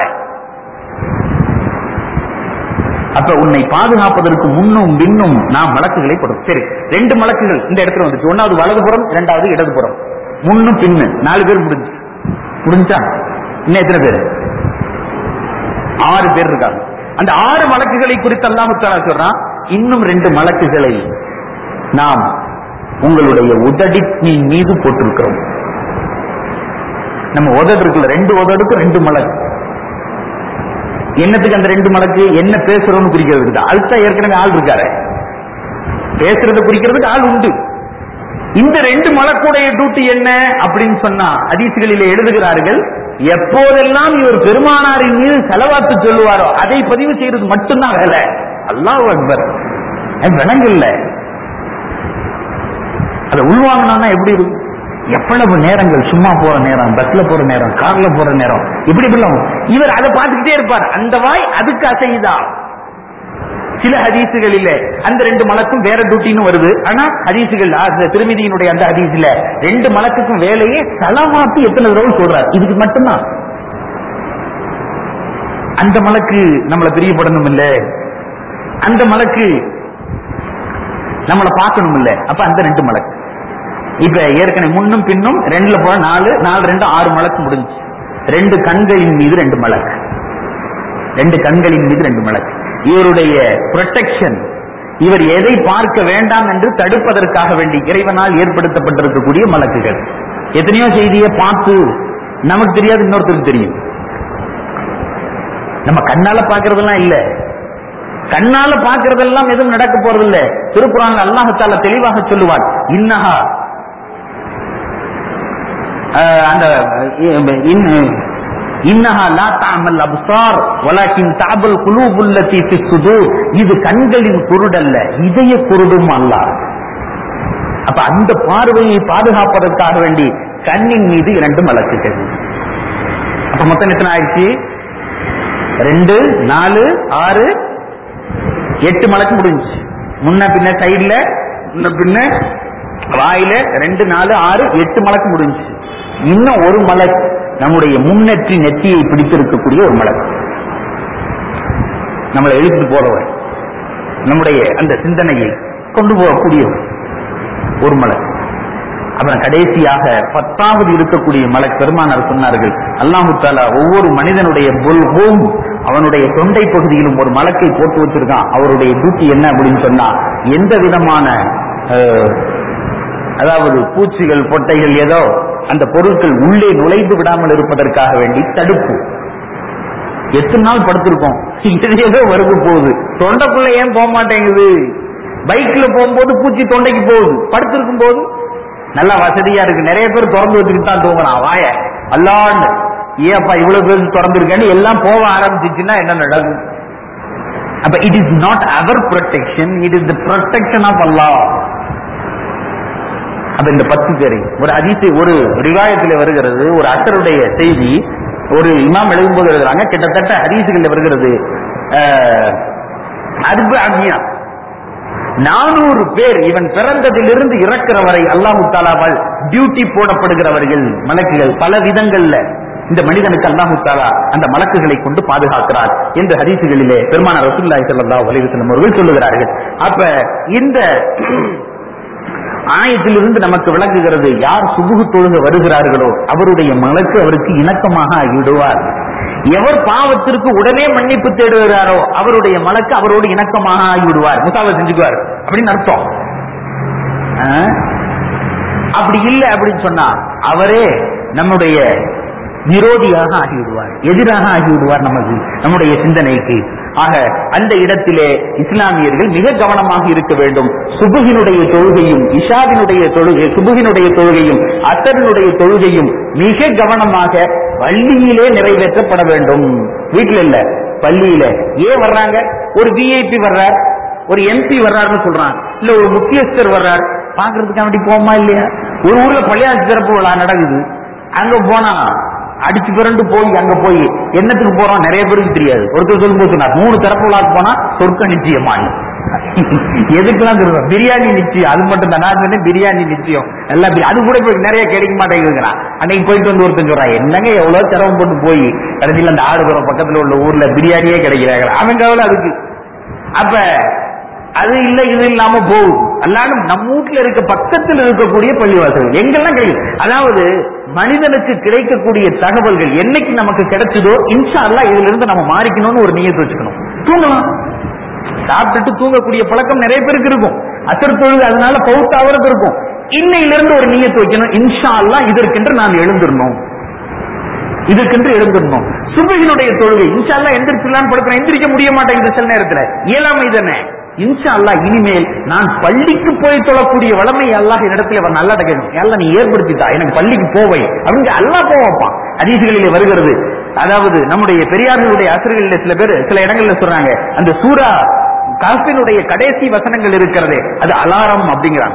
அப்ப உன்னை பாதுகாப்பதற்கு முன்னும் பின்னும் நாம் மலக்குகளை கொடுக்கும். சரி, ரெண்டு மலக்குகள் இந்த இடத்துல வந்துச்சு. ஒன்னாவது வலதுபுறம், இரண்டாவது இடதுபுறம். முன்னும் பின்னு 4 பேர் முடிஞ்சா இன்னும் எத்தனை பேர்? 6 பேர் இருக்காங்க. அந்த 6 மலக்குகளை குறித்து அல்லாஹ் தஆலா சொல்றான், இன்னும் 2 மலக்குகளை நாம் உங்களுடைய உதடின் மீது போட்டிருக்கிறோம். நம்ம உதடு இருக்குல்ல, 2 உதடுக்கு 2 மலக்கு. என்னத்துக்கு அந்த 2 மலக்கு? என்ன பேசுறோம்னு குறிக்கிறதுக்கு தான். அல்சா ஏற்கனவே ஆள் இருக்காரு, பேசுறதை குறிக்கிறதுக்கு ஆள் உண்டு. இந்த 2 மலக்குடைய டியூட்டி என்ன அப்படின்னு சொன்னா ஹதீஸ்களிலே எழுதுகிறார்கள், எப்போதெல்லாம் இவர் பெருமானாரின் மீது செலவாத்து சொல்லுவாரோ அதை பதிவு செய்யறது மட்டும்தான் வேலை. அல்லாஹ் அக்பர். விலங்கில்ல, அதை உள்வாங்கினா எப்படி இருக்கும்? எவ்வளவு நேரங்கள் சும்மா போற நேரம், பஸ்ல போற நேரம், கார்ல போற நேரம், இப்படி இவர் அதை பார்த்துக்கிட்டே இருப்பார். அந்த வாய் அதுக்கு அசைதா. சில ஹதீசுகளில் அந்த 2 மலக்கும் வேற டியூட்டின்னு வருது. ஆனா ஹதீசுகள் திருமதியினுடைய அந்த ஹதீஸ்ல 2 மலக்குக்கும் வேலையே சலவாத்து எத்தனை தடவை சொல்றார், இதுக்கு மட்டும்தான். அந்த மலக்கு நம்மளை பிரியப்படணும் இல்ல, அந்த மலக்கு நம்மளை பார்க்கணும் இல்ல. அப்ப அந்த 2 மலக்கு இப்ப ஏற்கனவே முன்னும் பின்னும் 2ல போற 4 2 6 மலக்கு முடிஞ்சு. 2 கண்களின் மீது 2 மலக்கு, 2 கண்களின் மீது 2 மலக்கு. இவருடைய புரொடெக்ஷன், இவர் எதை பார்க்க வேண்டாம் என்று தடுப்பதற்காக வேண்டி இறைவனால் ஏற்படுத்தப்பட்டிருக்கக்கூடிய மலக்குகள். எத்தனையோ செய்தியை பார்த்து நமக்கு தெரியாது, இன்னொருத்தருக்கு தெரியும். நம்ம கண்ணால பாக்குறதெல்லாம் இல்ல, கண்ணால பாக்குறதெல்லாம் எதுவும் நடக்க போறது இல்ல. திருக்குர்ஆன்ல அல்லாஹ் தஆலா தெளிவாக சொல்லுவார், இன்னஹா அந்த இன்னஹா லா தஅமல் அப்சார் வலக்கின் தஅபல் குலூபுல் லதி ஃபிஸ் சுதூர். இது கண்களின் குருடல்ல, இதய குருடும் அல்லாஹ். அப்ப அந்த பார்வையை பாதுகாப்பதற்காக வேண்டி கண்ணின் மீது 2 மலக்குகள். அப்ப மொத்தம் எத்தனை ஆயிடுச்சு? 2 4 6 8 மலக்கு முடிஞ்சு. முன்ன பின்ன சைடுல, முன்ன பின்ன வாயில 2 4 6 8 மலக்கு முடிஞ்சு. இன்னும் ஒரு மலக்கு நம்முடைய முன்னெற்றி நெற்றியை பிடித்திருக்கக்கூடிய ஒரு மலக்கு, நம்மளை எழுத்து போறவர், நம்முடைய அந்த சிந்தனையை கொண்டு போகக்கூடிய ஒரு மலக்கு. அப்புறம் கடைசியாக 10வது இருக்கக்கூடிய மலக்கு பெருமானார் சொன்னார்கள், அல்லாஹ் தஆலா ஒவ்வொரு மனிதனுடைய புல்ஹூம், அவனுடைய தொண்டை பகுதியிலும் ஒரு மலக்கை போட்டு வச்சிருக்கான். அவருடைய டியூட்டி என்ன அப்படின்னு சொன்னா, எந்த விதமான அதாவது பூச்சிகள் பொட்டைகள் ஏதோ அந்த பொருட்கள் உள்ளே நுழைந்து விடாமல் இருப்பதற்காக வேண்டி தடுப்பு. எத்தனை நாள் படுத்திருக்கோம், இதே வருது போகுது, தொண்டைக்குள்ள ஏன் போக மாட்டேங்குது? பைக்ல போகும்போது பூச்சி தொண்டைக்கு போகுது, படுத்திருக்கும் போது நல்லா வசதியா இருக்கு. நிறைய பேர் திறந்து வச்சுக்கிட்டு தான் தூங்குறான் வாய அல்லான்னு. ஏப்பா இவ்வளவு பேர் திறந்துருக்கேன்னு எல்லாம் போக ஆரம்பிச்சுன்னா என்ன நடக்கும்? அப்ப it is not our protection, it is the protection of அல்லாஹ். அப்ப இந்த 10 பேரை ஒரு ஹதீஸ், ஒரு ரிவாயத்தில் வருகிறது, ஒரு அசருடைய செய்தி ஒரு இமாம் எழுதும்போது எழுதுறாங்க, கிட்டத்தட்ட ஹதீஸ்கள் வருகிறது 400 பேர் இவன் பிறந்ததிலிருந்து இறக்கிற வரை அல்லாஹு தஆலாவால் டியூட்டி போடப்படுகிறவர்கள் மலக்குகள். பல விதங்கள்ல இந்த மனிதனுக்கு அல்லாஹு தஆலா அந்த மலக்குகளை கொண்டு பாதுகாக்கிறார் என்று ஹதீஸ்களிலே பெருமானார் ரசூலுல்லாஹி ஸல்லல்லாஹு அலைஹி வஸல்லம் அவர்கள் சொல்லுகிறார்கள். அப்ப இந்த ஆயத்திலிருந்து நமக்கு விளங்குகிறது, யார் சுபுகு தொழுக வருகிறார்களோ அவருடைய மலக்கு அவருக்கு இணக்கமாக ஆகிவிடுவார். எவர் பாவத்திற்கு உடனே மன்னிப்பு தேடுகிறாரோ அவருடைய மலக்கு அவரோடு இணக்கமாக ஆகிவிடுவார், முசாவா செஞ்சுக்குவார் அப்படின்னு அர்த்தம். அப்படி இல்லை அப்படின்னு சொன்னா அவரே நம்முடைய விரோதியாக ஆகிவிடுவார், எதிராக ஆகிவிடுவார் நமக்கு, நம்முடைய சிந்தனைக்கு. ஆக அந்த இடத்திலே இஸ்லாமியர்கள் மிக கவனமாக இருக்க வேண்டும். சுபுகினுடைய தொழுகையும் இஷாவினுடைய தொழுகை, சுபுகினுடைய தொழுகையும் அசரினுடைய தொழுகையும் மிக கவனமாக பள்ளியிலே நிறைவேற்றப்பட வேண்டும். வீட்டில் இல்ல, பள்ளியில. ஏன் வர்றாங்க? ஒரு விஐபி வர்றார், ஒரு எம்பி வர்றாருன்னு சொல்றான், இல்ல ஒரு முக்கியஸ்தர் வர்றார், பாக்குறதுக்கு வேண்டி போமா இல்லையா? ஒரு ஊர்ல பள்ளியாட்சி சிறப்பு விழா நடக்குது, அங்க போனா அடிச்சு பிறண்டு போய் அங்க போய் என்னத்துக்கு போறோம் நிறைய பேருக்கு தெரியாது. ஒருத்தர் சொல்லும்போது சொன்னார், 3 திறப்பு விழாக்கு போனா சொர்க்க நிச்சயமானு. எதுக்கெல்லாம் சொல்லுவோம், பிரியாணி நிச்சயம், அது மட்டும் தான். நான் சொன்னேன் பிரியாணி நிச்சயம், எல்லாம் அது கூட போய் நிறைய கிடைக்க மாட்டேங்குதுங்கிறான். அன்னைக்கு போயிட்டு வந்து ஒருத்தன் சொல்றான், என்னங்க எவ்வளவு சிரமம் போட்டு போய் கடைசியில் அந்த ஆடுபுறம் பக்கத்துல உள்ள ஊர்ல பிரியாணியே கிடைக்கிறாங்க, அவங்க எவ்வளவு அதுக்கு. அப்ப அது இல்ல இது இல்லாம போகுது. அல்லாலும் நம்ம வீட்டுல இருக்க பக்கத்தில் இருக்கக்கூடிய பள்ளிவாசல் எங்கெல்லாம் கிடைக்கும். அதாவது மனிதனுக்கு கிடைக்கக்கூடிய தகவல்கள் என்னைக்கு நமக்கு கிடைச்சதோ இன்ஷா அல்லாஹ் இதுல இருந்து நம்ம மாறிக்கணும்னு ஒரு நியத்து வச்சுக்கணும். தூங்கலாம், சாப்பிட்டுட்டு தூங்கக்கூடிய பழக்கம் நிறைய பேருக்கு இருக்கும். அசர் தொழுது அதனால பௌத்தாவதுக்கு இருக்கும். இன்னையிலிருந்து ஒரு நியத்து வைக்கணும், இன்ஷா அல்லாஹ் இதற்கென்று நான் எழுந்திரணும், இதற்கென்று எழுந்திரணும். சுபஹினுடைய தொழுகை இன்ஷா அல்லாஹ் எந்திரிச்சலான்னு படுக்கிறேன், எந்திரிக்க முடிய மாட்டேங்குது சில நேரத்துல, இயலாமை தானே. இன்ஷா அல்லாஹ் இனிமேல் நான் பள்ளிக்கு போய் தொழக்கூடிய வளமை அல்லாஹ் இடத்துல நல்லா கேட்கணும், எல்லாம் நீ ஏற்படுத்திட்டா எனக்கு பள்ளிக்கு போவை அப்படின்னு அல்லாஹ் போவான். ஹதீஸ்களிலே வருகிறது. அதாவது நம்முடைய பெரியார்களுடைய ஆசிரியர்களிலே சில பேர் சில இடங்கள்ல சொல்றாங்க, அந்த சூரா கஹ்ஃபினுடைய கடைசி வசனங்கள் இருக்கிறதே அது அலாரம் அப்படிங்கிறாங்க.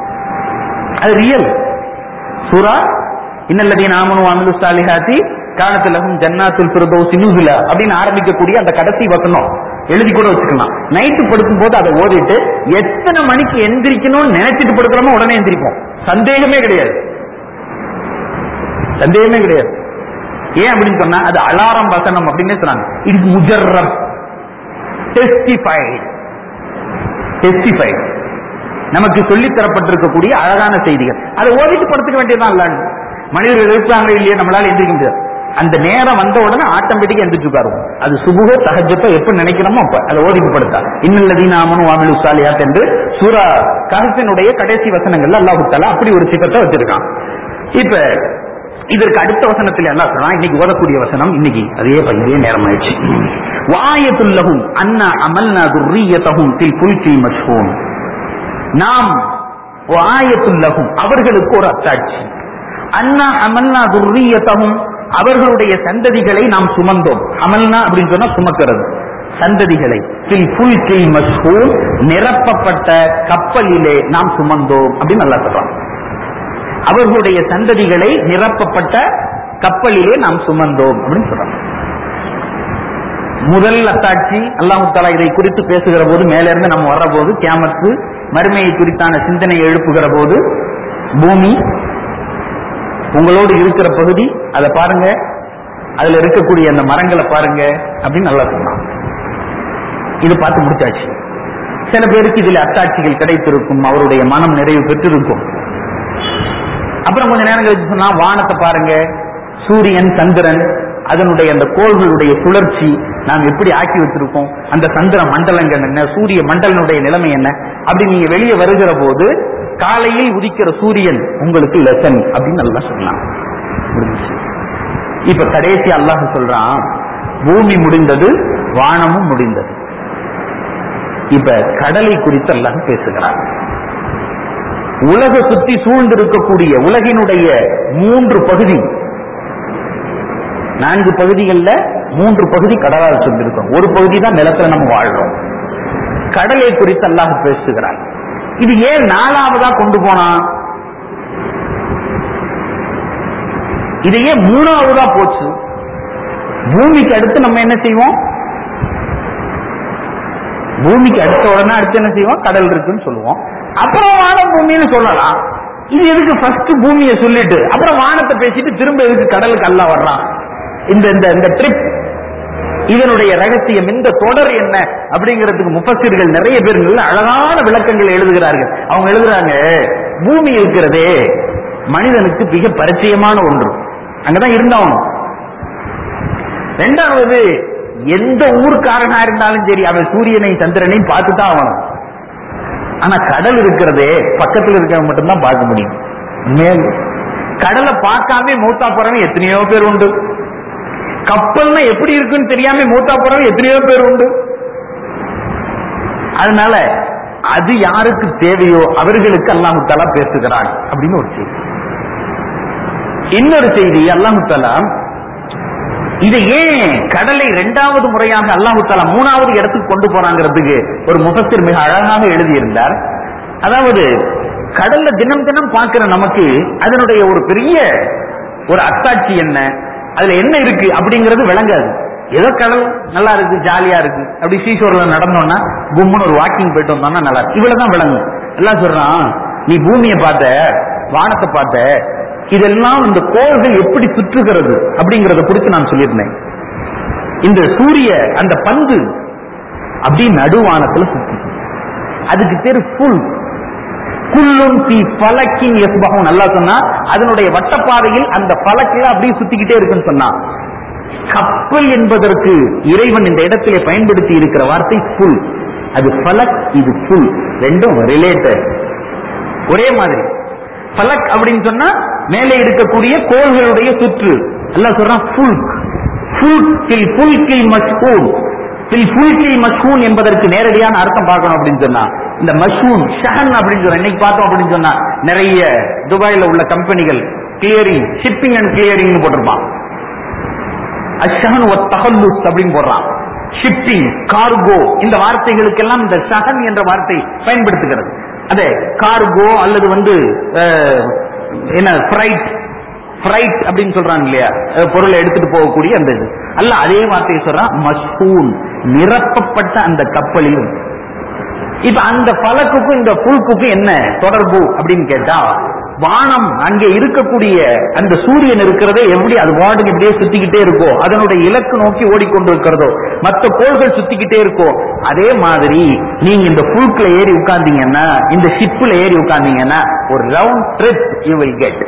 அது ரியல். சூரா இன்னல்லதீன ஆமனு வஅமிலுஸ் ஸாலிஹாத்தி கானத் லஹும் ஜன்னாத்துல் ஃபிர்தௌஸி நுஸுலா அப்படின்னு ஆரம்பிக்கக்கூடிய அந்த கடைசி வசனம் எழுதி கூட வச்சுக்கலாம். நைட்டு படுக்கும் போது அதை ஓதிட்டு எத்தனை மணிக்கு எந்திரிக்கணும்னு நினைச்சிட்டு படுக்கிறோமோ உடனே எந்திரிப்போம், சந்தேகமே கிடையாது, சந்தேகமே கிடையாது. ஏன் அப்படின்னு சொன்னா அது அலாரம் வசனம் அப்படின்னு சொன்னாங்க. இட் இஸ் முஜர்ரப், டெஸ்டிஃபைட், டெஸ்டிஃபைட், நமக்கு சொல்லித் தரப்பட்டிருக்கக்கூடிய அழகான செய்திகள். அதை ஓதிட்டு படுத்துக்க வேண்டியதான். இல்ல மனிதர்கள் இருப்பாங்க இல்லையே, நம்மளால எந்திரிக்க முடியாது. அந்த நேரம் வந்த உடனே ஆட்டோமேட்டிக்கா எந்திரிச்சு உட்காருவோம். அது சுபுக தஹஜ்ஜத்தை எப்ப நினைக்கிறோமோ அப்ப அதை ஓதிட்டு படுத்தா. இன்னல்லதீன ஆமனு வஅமிலுஸ் ஸாலிஹாத் என்று சூரா கஹ்ஃபினுடைய கடைசி வசனங்கள்ல அல்லாஹ் தஆலா அப்படி ஒரு சிஃபத்தை வச்சிருக்கான். இப்ப இதற்கு அடுத்த வசனத்தில் அல்லாஹ் சொல்றான், இன்னைக்கு ஓதக்கூடிய வசனம், இன்னைக்கு அதே நேரம் ஆயிடுச்சு. வஆயத்துல் லஹும் அன்னா அமல்னா துர்ரியதஹும் ஃபில் ஃபுல்கில் மஷ்ஹூன். நாம் வஆயத்துல் லஹும் அவர்களுக்கு ஒரு அத்தாட்சி, அன்னா அமல்னா துர்ரியதஹும் அவர்களுடைய சந்ததிகளை நாம் சுமந்தோம். அமல்னா அப்படின்னு சொன்னா சுமக்கிறது, சந்ததிகளை ஃபில் ஃபுல்கில் மஷ்ஹூன் நிரப்பப்பட்ட கப்பலிலே நாம் சுமந்தோம் அப்படின்னு அல்லாஹ் சொல்றான். அவர்களுடைய சந்ததிகளை நிரப்பப்பட்ட கப்பலிலே நாம் சுமந்தோம் அப்படின்னு சொல்றாங்க. முதல் அத்தாட்சி அல்லாஹ் தஆலா இதை குறித்து பேசுகிற போது, மேல இருந்து நம்ம வர்ற போது கியாமத்து மறுமையை குறித்தான சிந்தனை எழுப்புகிற போது, பூமி உங்களோடு இருக்கிற பகுதி அதை பாருங்க, அதுல இருக்கக்கூடிய அந்த மரங்களை பாருங்க அப்படின்னு நல்லா சொன்னான். இது பார்த்து முடிச்சாச்சு. சில பேருக்கு இதுல அத்தாட்சிகள் கிடைத்திருக்கும், அவருடைய மனம் நிறைவு பெற்றிருக்கும். அப்புறம் கொஞ்ச நேரம் கழிச்சு சொன்னா வானத்தை பாருங்க, சூரியன் சந்திரன் அதனுடைய அந்த கோள்களுடைய சுழற்சி நாம் எப்படி ஆக்கி வச்சிருக்கோம், அந்த சந்திர மண்டலங்கள் என்ன, சூரிய மண்டலனுடைய நிலைமை என்ன அப்படி நீங்க வெளியே வருகிற போது காலையில் உதிக்கிற சூரியன் உங்களுக்கு லெசன் அப்படின்னு நல்லா சொல்லலாம். இப்ப கடைசி அல்லாஹ் சொல்றான், பூமி முடிந்தது, வானமும் முடிந்தது. இப்ப கடலை குறித்து அல்லாஹ் பேசுகிறார். உலக சுத்தி சூழ்ந்திருக்கக்கூடிய உலகினுடைய 3 பகுதி, 4 பகுதிகள்ல 3 பகுதி கடலால் சொல்லிருக்கோம். ஒரு பகுதி தான் நிலத்துல நம்ம வாழ்றோம். கடலை குறித்து அல்லாஹ் பேசுகிறார். இது ஏன் 4வதா கொண்டு போனா, இது ஏன் 3வதா போச்சு? பூமிக்கு அடுத்து நம்ம என்ன செய்வோம்? பூமிக்கு அடுத்த உடனே அடுத்து என்ன செய்வோம்? கடல் இருக்குன்னு சொல்லுவோம். அப்புறம் வானம் பூமின்னு சொல்லலாம். இது எதுக்கு ஃபர்ஸ்ட் பூமியை சொல்லிட்டு அப்புறம் வானத்தை பேசிட்டு திரும்ப எதுக்கு கடலுக்கு அல்லாஹ் வர்றான்? இந்த ட்ரிப், இதனுடைய ரகசியம், இந்த தொடர் என்ன அப்படிங்கிறதுக்கு முஃபஸ்ஸிர்கள் நிறைய பேர் நல்ல அழகான விளக்கங்களை எழுதுகிறார்கள். அவங்க எழுதுறாங்க, பூமி இருக்கிறதே மனிதனுக்கு மிக பரிச்சயமான ஒன்று, அங்கதான் இருந்தாலும். 2வது, எந்த ஊருக்காரனா இருந்தாலும் சரி அவன் சூரியனை சந்திரனையும் பார்த்துதான் ஆகணும். ஆனா கடல் இருக்கிறதே பக்கத்தில் இருக்கிறவங்க மட்டும்தான் பார்க்க முடியும். மேல் கடலை பார்க்காம மூத்தா போறவங்க எத்தனையோ பேர் உண்டு. கப்பல்னா எப்படி இருக்குன்னு தெரியாம மூத்தா போறவங்க எத்தனையோ பேர் உண்டு. அதனால அது யாருக்கு தேவையோ அவர்களுக்கு அல்லாஹ் தஆலா பேசுகிறான் அப்படின்னு ஒரு செய்தி. இன்னொரு செய்தி, அல்லாஹ் தஆலா இதை ஏன் கடலை 2வது முறையாக அல்லாஹ் தஆலா 3வது இடத்துக்கு கொண்டு போறாங்கிறதுக்கு ஒரு முஃபஸ்ஸிர் மிக அழகாக எழுதியிருந்தார். அதாவது கடல்ல தினம் தினம் பார்க்கிற நமக்கு அதனுடைய ஒரு பெரிய ஒரு அத்தாட்சி என்ன, அதுல என்ன இருக்கு அப்படிங்கிறது விளங்காது. ஏதோ கடல் நல்லா இருக்கு, ஜாலியா இருக்கு, அப்படி சீஷோர்ல நடந்தோம்னா கும்முன்னு ஒரு வாக்கிங் போயிட்டு வந்தோம்னா நல்லா இருக்கு, இவ்வளவுதான் விளங்கும். எல்லாம் சொல்றான், நீ பூமியை பார்த்த, வானத்தை பார்த்த, இதெல்லாம் இந்த கோள்கள் எப்படி சுற்றுகிறது அப்படிங்கறத குறித்து நான் சொல்லியிருந்தேன். இந்த சூரிய அந்த பந்து அப்படி நடுவானத்துல சுத்தி, அதுக்கு பேரு புல். குல்லுன் ஃபீ ஃபலக்கின் யஸ்பஹூன். அல்லாஹ் சொன்னா அதனுடைய வட்டப்பாதையில் அந்த ஃபலக்கில அப்படியே சுத்திக்கிட்டே இருக்குன்னு சொன்னா. கப்பல் என்பதற்கு இறைவன் இந்த இடத்திலே பயன்படுத்தி இருக்கிற வார்த்தை புல். அது ஃபலக், இது புல், ரெண்டும் ரிலேட்டட், ஒரே மாதிரி. ஃபலக் அப்படின்னு சொன்னா மேலே இருக்கக்கூடிய கோள்களுடைய சுற்று. அல்லாஹ் சொல்றான் ஃபுல்க். ஃபுல்கில் ஃபுல்கில் மஷ்ஹூன். ஃபில் ஃபுல்கில் மஷ்ஹூன் என்பதற்கு நேரடியான அர்த்தம் பார்க்கணும் அப்படின்னு சொன்னா இந்த மஷ்ஹூன் ஷஹன் அப்படின்னு சொல்றோம். இன்னைக்கு பார்த்தோம் அப்படின்னு சொன்னா நிறைய துபாயில உள்ள கம்பெனிகள் கிளியரிங், ஷிப்பிங் அண்ட் கிளியரிங் போட்டிருப்பான். அஷ்ஹன் வ தஹல்லுஸ் அப்படின்னு போடுறான். ஷிப்பிங், கார்கோ, இந்த வார்த்தைகளுக்கெல்லாம் இந்த ஷஹன் என்ற வார்த்தை பயன்படுத்துகிறது. அதே கார்கோ அல்லது என்ன ஃப்ரைட் அப்படின்னு சொல்றாங்க இல்லையா, பொருளை எடுத்துட்டு போகக்கூடிய அந்த இது அல்ல, அதே வார்த்தையை சொல்றான் மஷ்ஹூன், நிரப்பப்பட்ட அந்த கப்பலிலும். இப்ப அந்த பலக்குக்கும் இந்த புல்குக்கும் என்ன தொடர்பு அப்படின்னு கேட்டா, வானம் அங்கே இருக்கக்கூடிய அந்த சூரியன் இருக்கிறதே எப்படி அது வாட்டுக்கு இப்படியே சுத்திக்கிட்டே இருக்கோ, அதனுடைய இலக்கு நோக்கி ஓடிக்கொண்டிருக்கிறதோ, மற்ற கோள்கள் சுத்திக்கிட்டே இருக்கோ, அதே மாதிரி நீங்க இந்த புல்குல ஏறி உட்கார்ந்தீங்கன்னா, இந்த ஷிப்ல ஏறி உட்கார்ந்தீங்கன்னா ஒரு round trip you will get.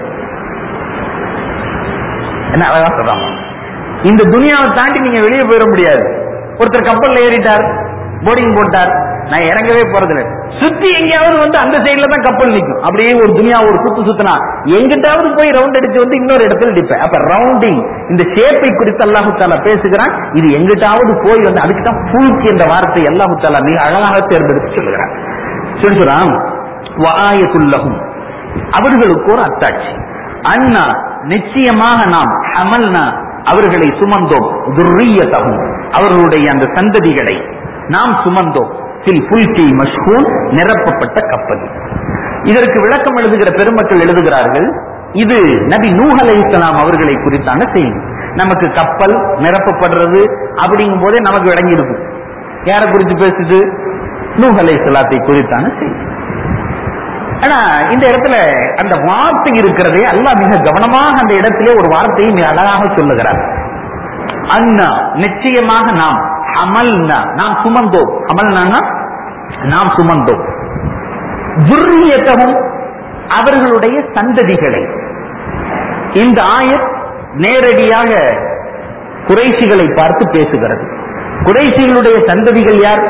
என்ன அழகா சொல்றாங்க. இந்த துனியாவை தாண்டி நீங்க வெளியே போயிட முடியாது. ஒருத்தர் கப்பல்ல ஏறிட்டார், போர்டிங் போட்டார், நான் இறங்கவே போறதில்லை, சுத்தி எங்கேயாவது அந்த சைட்ல தான் கப்பல் நிற்கும். அப்படியே ஒரு துனியா ஒரு சுத்துனா எங்கிட்டாவது போய் ரவுண்ட் அடிச்சு இன்னொரு இடத்துல நிற்பேன். அப்ப ரவுண்டிங், இந்த ஷேப்பை குறித்து அல்லாஹு தஆலா பேசுகிறான். இது எங்கிட்டாவது போய் அதுக்கு தான் ஃபுல்க் என்ற வார்த்தை அல்லாஹு தஆலா மிக அழகாக தேர்ந்தெடுத்து சொல்லுகிறான். சொல்றான் வஆயத்துல் லஹும், அவர்களுக்கு ஒரு அத்தாட்சி. அன்னா, நிச்சயமாக நாம், ஹமல்னா, அவர்களை சுமந்தோம், துர்ரியத்தஹும், அவர்களுடைய அந்த சந்ததிகளை நாம் சுமந்தோம், ஃபில் ஃபுல்கில் மஷ்ஹூன், நிரப்பப்பட்ட கப்பல். இதற்கு விளக்கம் எழுதுகிற பெருமக்கள் எழுதுகிறார்கள், இது நபி நூஹ் அலைஹிஸ்ஸலாம் அவர்களை குறித்தான செய்தி. நமக்கு கப்பல் நிரப்பப்படுறது அப்படிங்கும் போதே நமக்கு விளங்கி இருக்கும். யாரை குறித்து பேசுது? நூஹ் அலைஹிஸ்ஸலாத்தை குறித்தான செய்தி. ஆனா இந்த இடத்துல அந்த வார்த்தை இருக்கிறதே அல்லாஹ் மிக கவனமாக அந்த இடத்திலே ஒரு வார்த்தையை மிக அழகாக சொல்லுகிறார். அன்னா, நிச்சயமாக நாம், ஹமல்னா, நாம் சுமந்தோம், ஹமல்னா நாம் சுமந்தோம், துர்ரியத்தஹும், அவர்களுடைய சந்ததிகளை. இந்த ஆயத் நேரடியாக குறைஷிகளை பார்த்து பேசுகிறது. குறைஷிகளுடைய சந்ததிகள் யார்?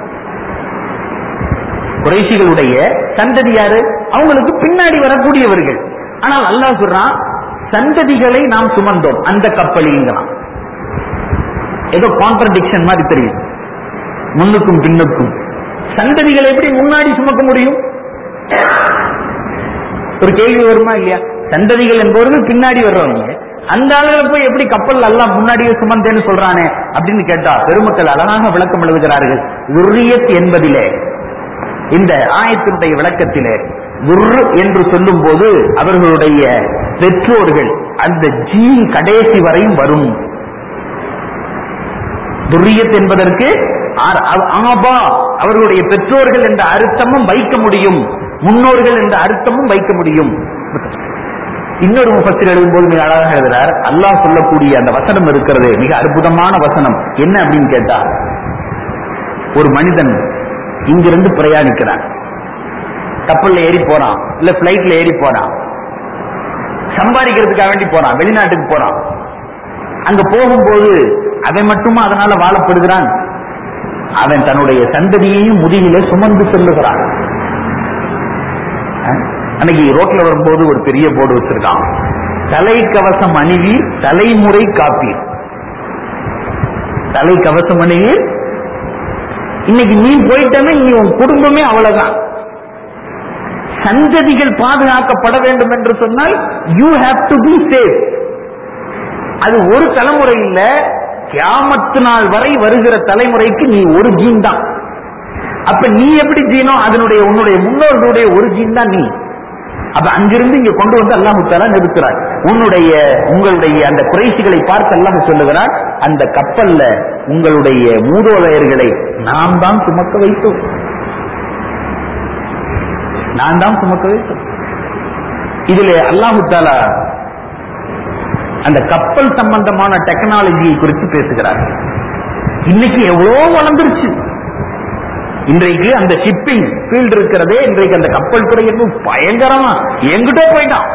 குறைஷிகளுடைய சந்ததி யாரு? அவங்களுக்கு பின்னாடி வரக்கூடியவர்கள். ஆனால் அல்லாஹ் சொல்றான், சந்ததிகளை நாம் சுமந்தோம் அந்த கப்பலில். ஏதோ கான்ட்ரடிக்ஷன் மாதிரி தெரியும். முன்னுக்கும் பின்னுக்கும் சந்ததிகளை எப்படி முன்னாடி சுமக்க முடியும்? ஒரு கேள்வி வருமா இல்லையா? சந்ததிகள் என்பவர்கள் பின்னாடி வர்றவங்க, அந்த அளவுல போய் எப்படி கப்பல் எல்லாம் முன்னாடியே சுமந்தேன்னு சொல்றானே அப்படின்னு கேட்டா பெருமக்கள் அழகாக விளக்கம் எழுதுகிறார்கள். துர்ரியத் என்பதிலே, இந்த ஆயத்தினுடைய விளக்கத்திலே துர் என்று சொல்லும் போது அவர்களுடைய பெற்றோர்கள் அந்த ஜீன் கடைசி வரையும் வரும். துர்ரியத் என்பதற்கு ஆபா அவர்களுடைய பெற்றோர்கள் என்ற அர்த்தமும் வைக்க முடியும், முன்னோர்கள் என்ற அர்த்தமும் வைக்க முடியும். இன்னொரு முஃபஸ்ஸிர் எழுதும்போது மிக அழகாக எழுதுகிறார். அல்லாஹ் சொல்லக்கூடிய அந்த வசனம் இருக்கிறது மிக அற்புதமான வசனம். என்ன அப்படின்னு கேட்டா, ஒரு மனிதன் இங்கிருந்து பிரயாணிக்கிறான், கப்பல்ல ஏறி போறான், இல்ல பிளைட்ல ஏறி போறான், சம்பாதிக்கிறதுக்காக வேண்டி போறான், வெளிநாட்டுக்கு போறான். அங்க போகும்போது அவன் மட்டுமா அதனால வாழப்படுகிறான்? அவன் தன்னுடைய சந்ததியையும் முதுகிலே சுமந்து செல்லுகிறான். அன்னைக்கு ரோட்ல வரும்போது ஒரு பெரிய போர்டு வச்சிருக்கான், தலைக்கவசம் அணிவீர் தலைமுறை காப்பீர். தலைக்கவசம் அணிவீர். இன்னைக்கு நீ போயிட்டமே, நீ உன் குடும்பமே அவ்வளவுதான். சந்ததிகள் பாதுகாக்கப்பட வேண்டும் என்று சொன்னால் you have to be safe. அது ஒரு தலைமுறை இல்ல, கியாமத்து நாள் வரை வருகிற தலைமுறைக்கு நீ ஒரு ஜீன் தான். அப்ப நீ எப்படி ஜீனோ அதனுடைய உன்னுடைய முன்னோர்களுடைய ஒரு ஜீன் தான் நீ. அப்ப அங்கிருந்து இங்க கொண்டு வந்து அல்லாஹ் தஆலா நிறுத்துறார். உங்களுடைய அந்த குறைஷிகளை பார்த்து அல்லாஹ் சொல்லுகிறார், அந்த கப்பல்ல உங்களுடைய மூதோதையர்களை நாம் தான் சுமக்க வைத்தோம், நான் தான் சுமக்க வைத்தோம். இதிலே அல்லாஹ் தஆலா அந்த கப்பல் சம்பந்தமான டெக்னாலஜியை குறித்து பேசுகிறார். இன்னைக்கு எவ்வளவு வளர்ந்துருச்சு. இன்றைக்கு அந்த ஷிப்பிங் ஃபீல்டு இருக்கிறதே, இன்றைக்கு அந்த கப்பல் துறை பயங்கரமா எங்கிட்டோ போயிட்டான்.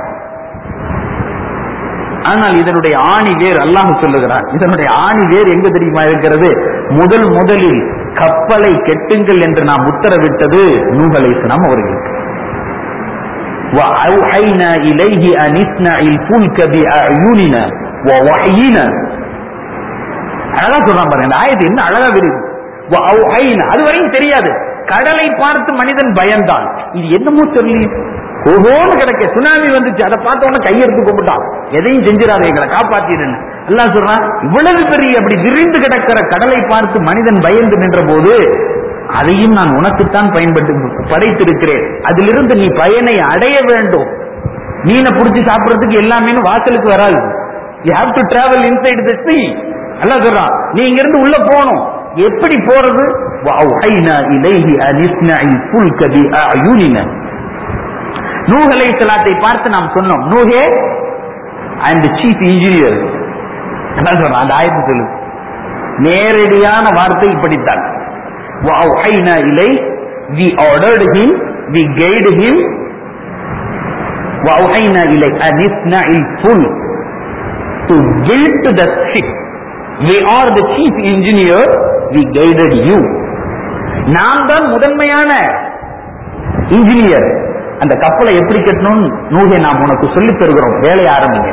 ஆனால் இதனுடைய ஆணி வேர் அல்லாஹ் சொல்லுகிறான், இதனுடைய ஆணி வேர் எங்க தெரியுமா இருக்கிறது? முதலில் கப்பலை கெட்டுங்கள் என்று நாம் உத்தரவிட்டது நூஹ் அலைஹிஸ்ஸலாம் அவர்களுக்கு. وَأَوْحَيْنَا إِلَيْهِ أَنِ اصْنَعِ الْفُلْكَ بِأَعْيُنِنَا وَوَحْيِنَا. அழகா சொல்றான் பாருங்க, இந்த ஆயத்து என்ன அழகா வருது. அதுவரையும் தெரியாது, கடலை பார்த்து மனிதன் பயந்தான். இது என்னமோ சொல்லி ஓஹோன்னு கிடக்க சுனாமி வந்துச்சு, அதை பார்த்த உடனே கையெடுத்து கூப்பிட்டான், எதையும் செஞ்சிடாத எங்களை காப்பாத்திடுன்னு. அல்லாஹ் சொல்றான், இவ்வளவு பெரிய அப்படி விரிந்து கிடக்கிற கடலை பார்த்து மனிதன் பயந்து நின்ற போது அதையும் நான் உனக்குத்தான் படைத்திருக்கிறேன், அதிலிருந்து நீ பயனை அடைய வேண்டும். மீனை புடிச்சு சாப்பிடறதுக்கு எல்லாமே வாசலுக்கு வராது. You have to travel inside the sea. அல்லாஹ் சொல்றான், நீ இங்க இருந்து உள்ள போகணும். எப்படி போறது? وَأَوْحَيْنَا إِلَيْهِ أَنِ اصْنَعِ الْفُلْكَ بِأَعْيُنِنَا. நூஹ் அலைஹிஸ்ஸலாத்தை பார்த்து நாம் சொன்னோம், நூஹே I am the chief engineer. அல்லாஹ் சொல்றான், அந்த ஆயத்து சொல்லு, நேரடியான வார்த்தை இப்படித்தான். وَأَوْحَيْنَا إِلَيْهِ, we ordered him, we guided him. وَأَوْحَيْنَا إِلَيْهِ أَنِ اصْنَعِ الْفُلْكَ, to build the ship. We are the chief engineer, we guided you. நாம் தான் முதன்மையான இன்ஜினியர். அந்த கப்பலை எப்படி கட்டணும் நூஹே நாம் உனக்கு சொல்லித் தருகிறோம், வேலையை ஆரம்பிங்க.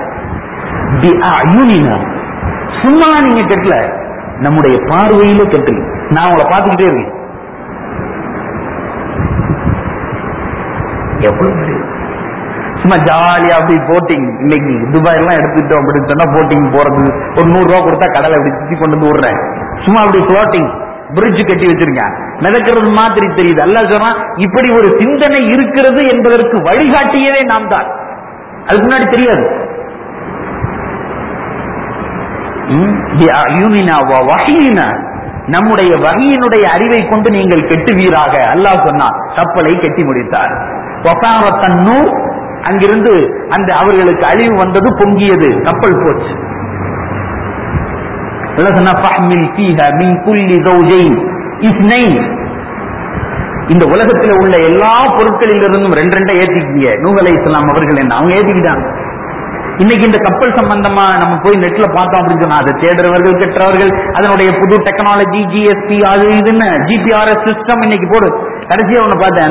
சும்மா நீங்க கட்டல, நம்முடைய பார்வையில கட்டல. நான் உங்களை பார்த்துக்கிட்டே இருக்கேன். எவ்வளவு சும்மா ஜாலியா அப்படி போட்டிங். இன்னைக்கு துபாய் எல்லாம் எடுத்துட்டோம் அப்படின்னு சொன்னா போட்டிங் போறது ஒரு 100 ரூபா கொடுத்தா கடலை அப்படி சுத்தி கொண்டு வந்து விடுறேன். சும்மா அப்படி ஃப்ளோட்டிங் பிரிட்ஜ் கட்டி வச்சிருக்கேன், மிதக்கிறது மாதிரி தெரியுது. அல்லாஹ் சொன்னா, இப்படி ஒரு சிந்தனை இருக்கிறது என்பதற்கு வழிகாட்டியதே நாம் தான், அதுக்கு முன்னாடி தெரியாது. நம்முடைய வகையினுடைய அறிவை கொண்டு நீங்கள் கெட்டுவீராக அல்லாஹ் சொன்னார். கப்பலை கட்டி முடித்தார். தன்னூர், அங்கிருந்து அந்த அவர்களுக்கு அழிவு வந்தது, பொங்கியது, கப்பல் போச்சு. இந்த உலகத்தில் உள்ள எல்லா பொருட்களில் இருந்தும் 2 ஏத்திக்கீங்க. நூஹ் அலைஹிஸ்ஸலாம் அவர்கள் என்ன அவங்க ஏத்திக்கிட்டாங்க. இன்னைக்கு இந்த கப்பல் சம்பந்தமா நம்ம போய் நெட்ல பார்த்தோம் அப்படின்னு சொன்னா, அதை தேடுறவர்கள் கெட்டவர்கள் அதனுடைய புது டெக்னாலஜி, ஜிஎஸ்டி, அது இதுன்னு ஜிபிஆர்எஸ் சிஸ்டம் இன்னைக்கு போடு. கடைசியா ஒண்ணு பார்த்தேன்,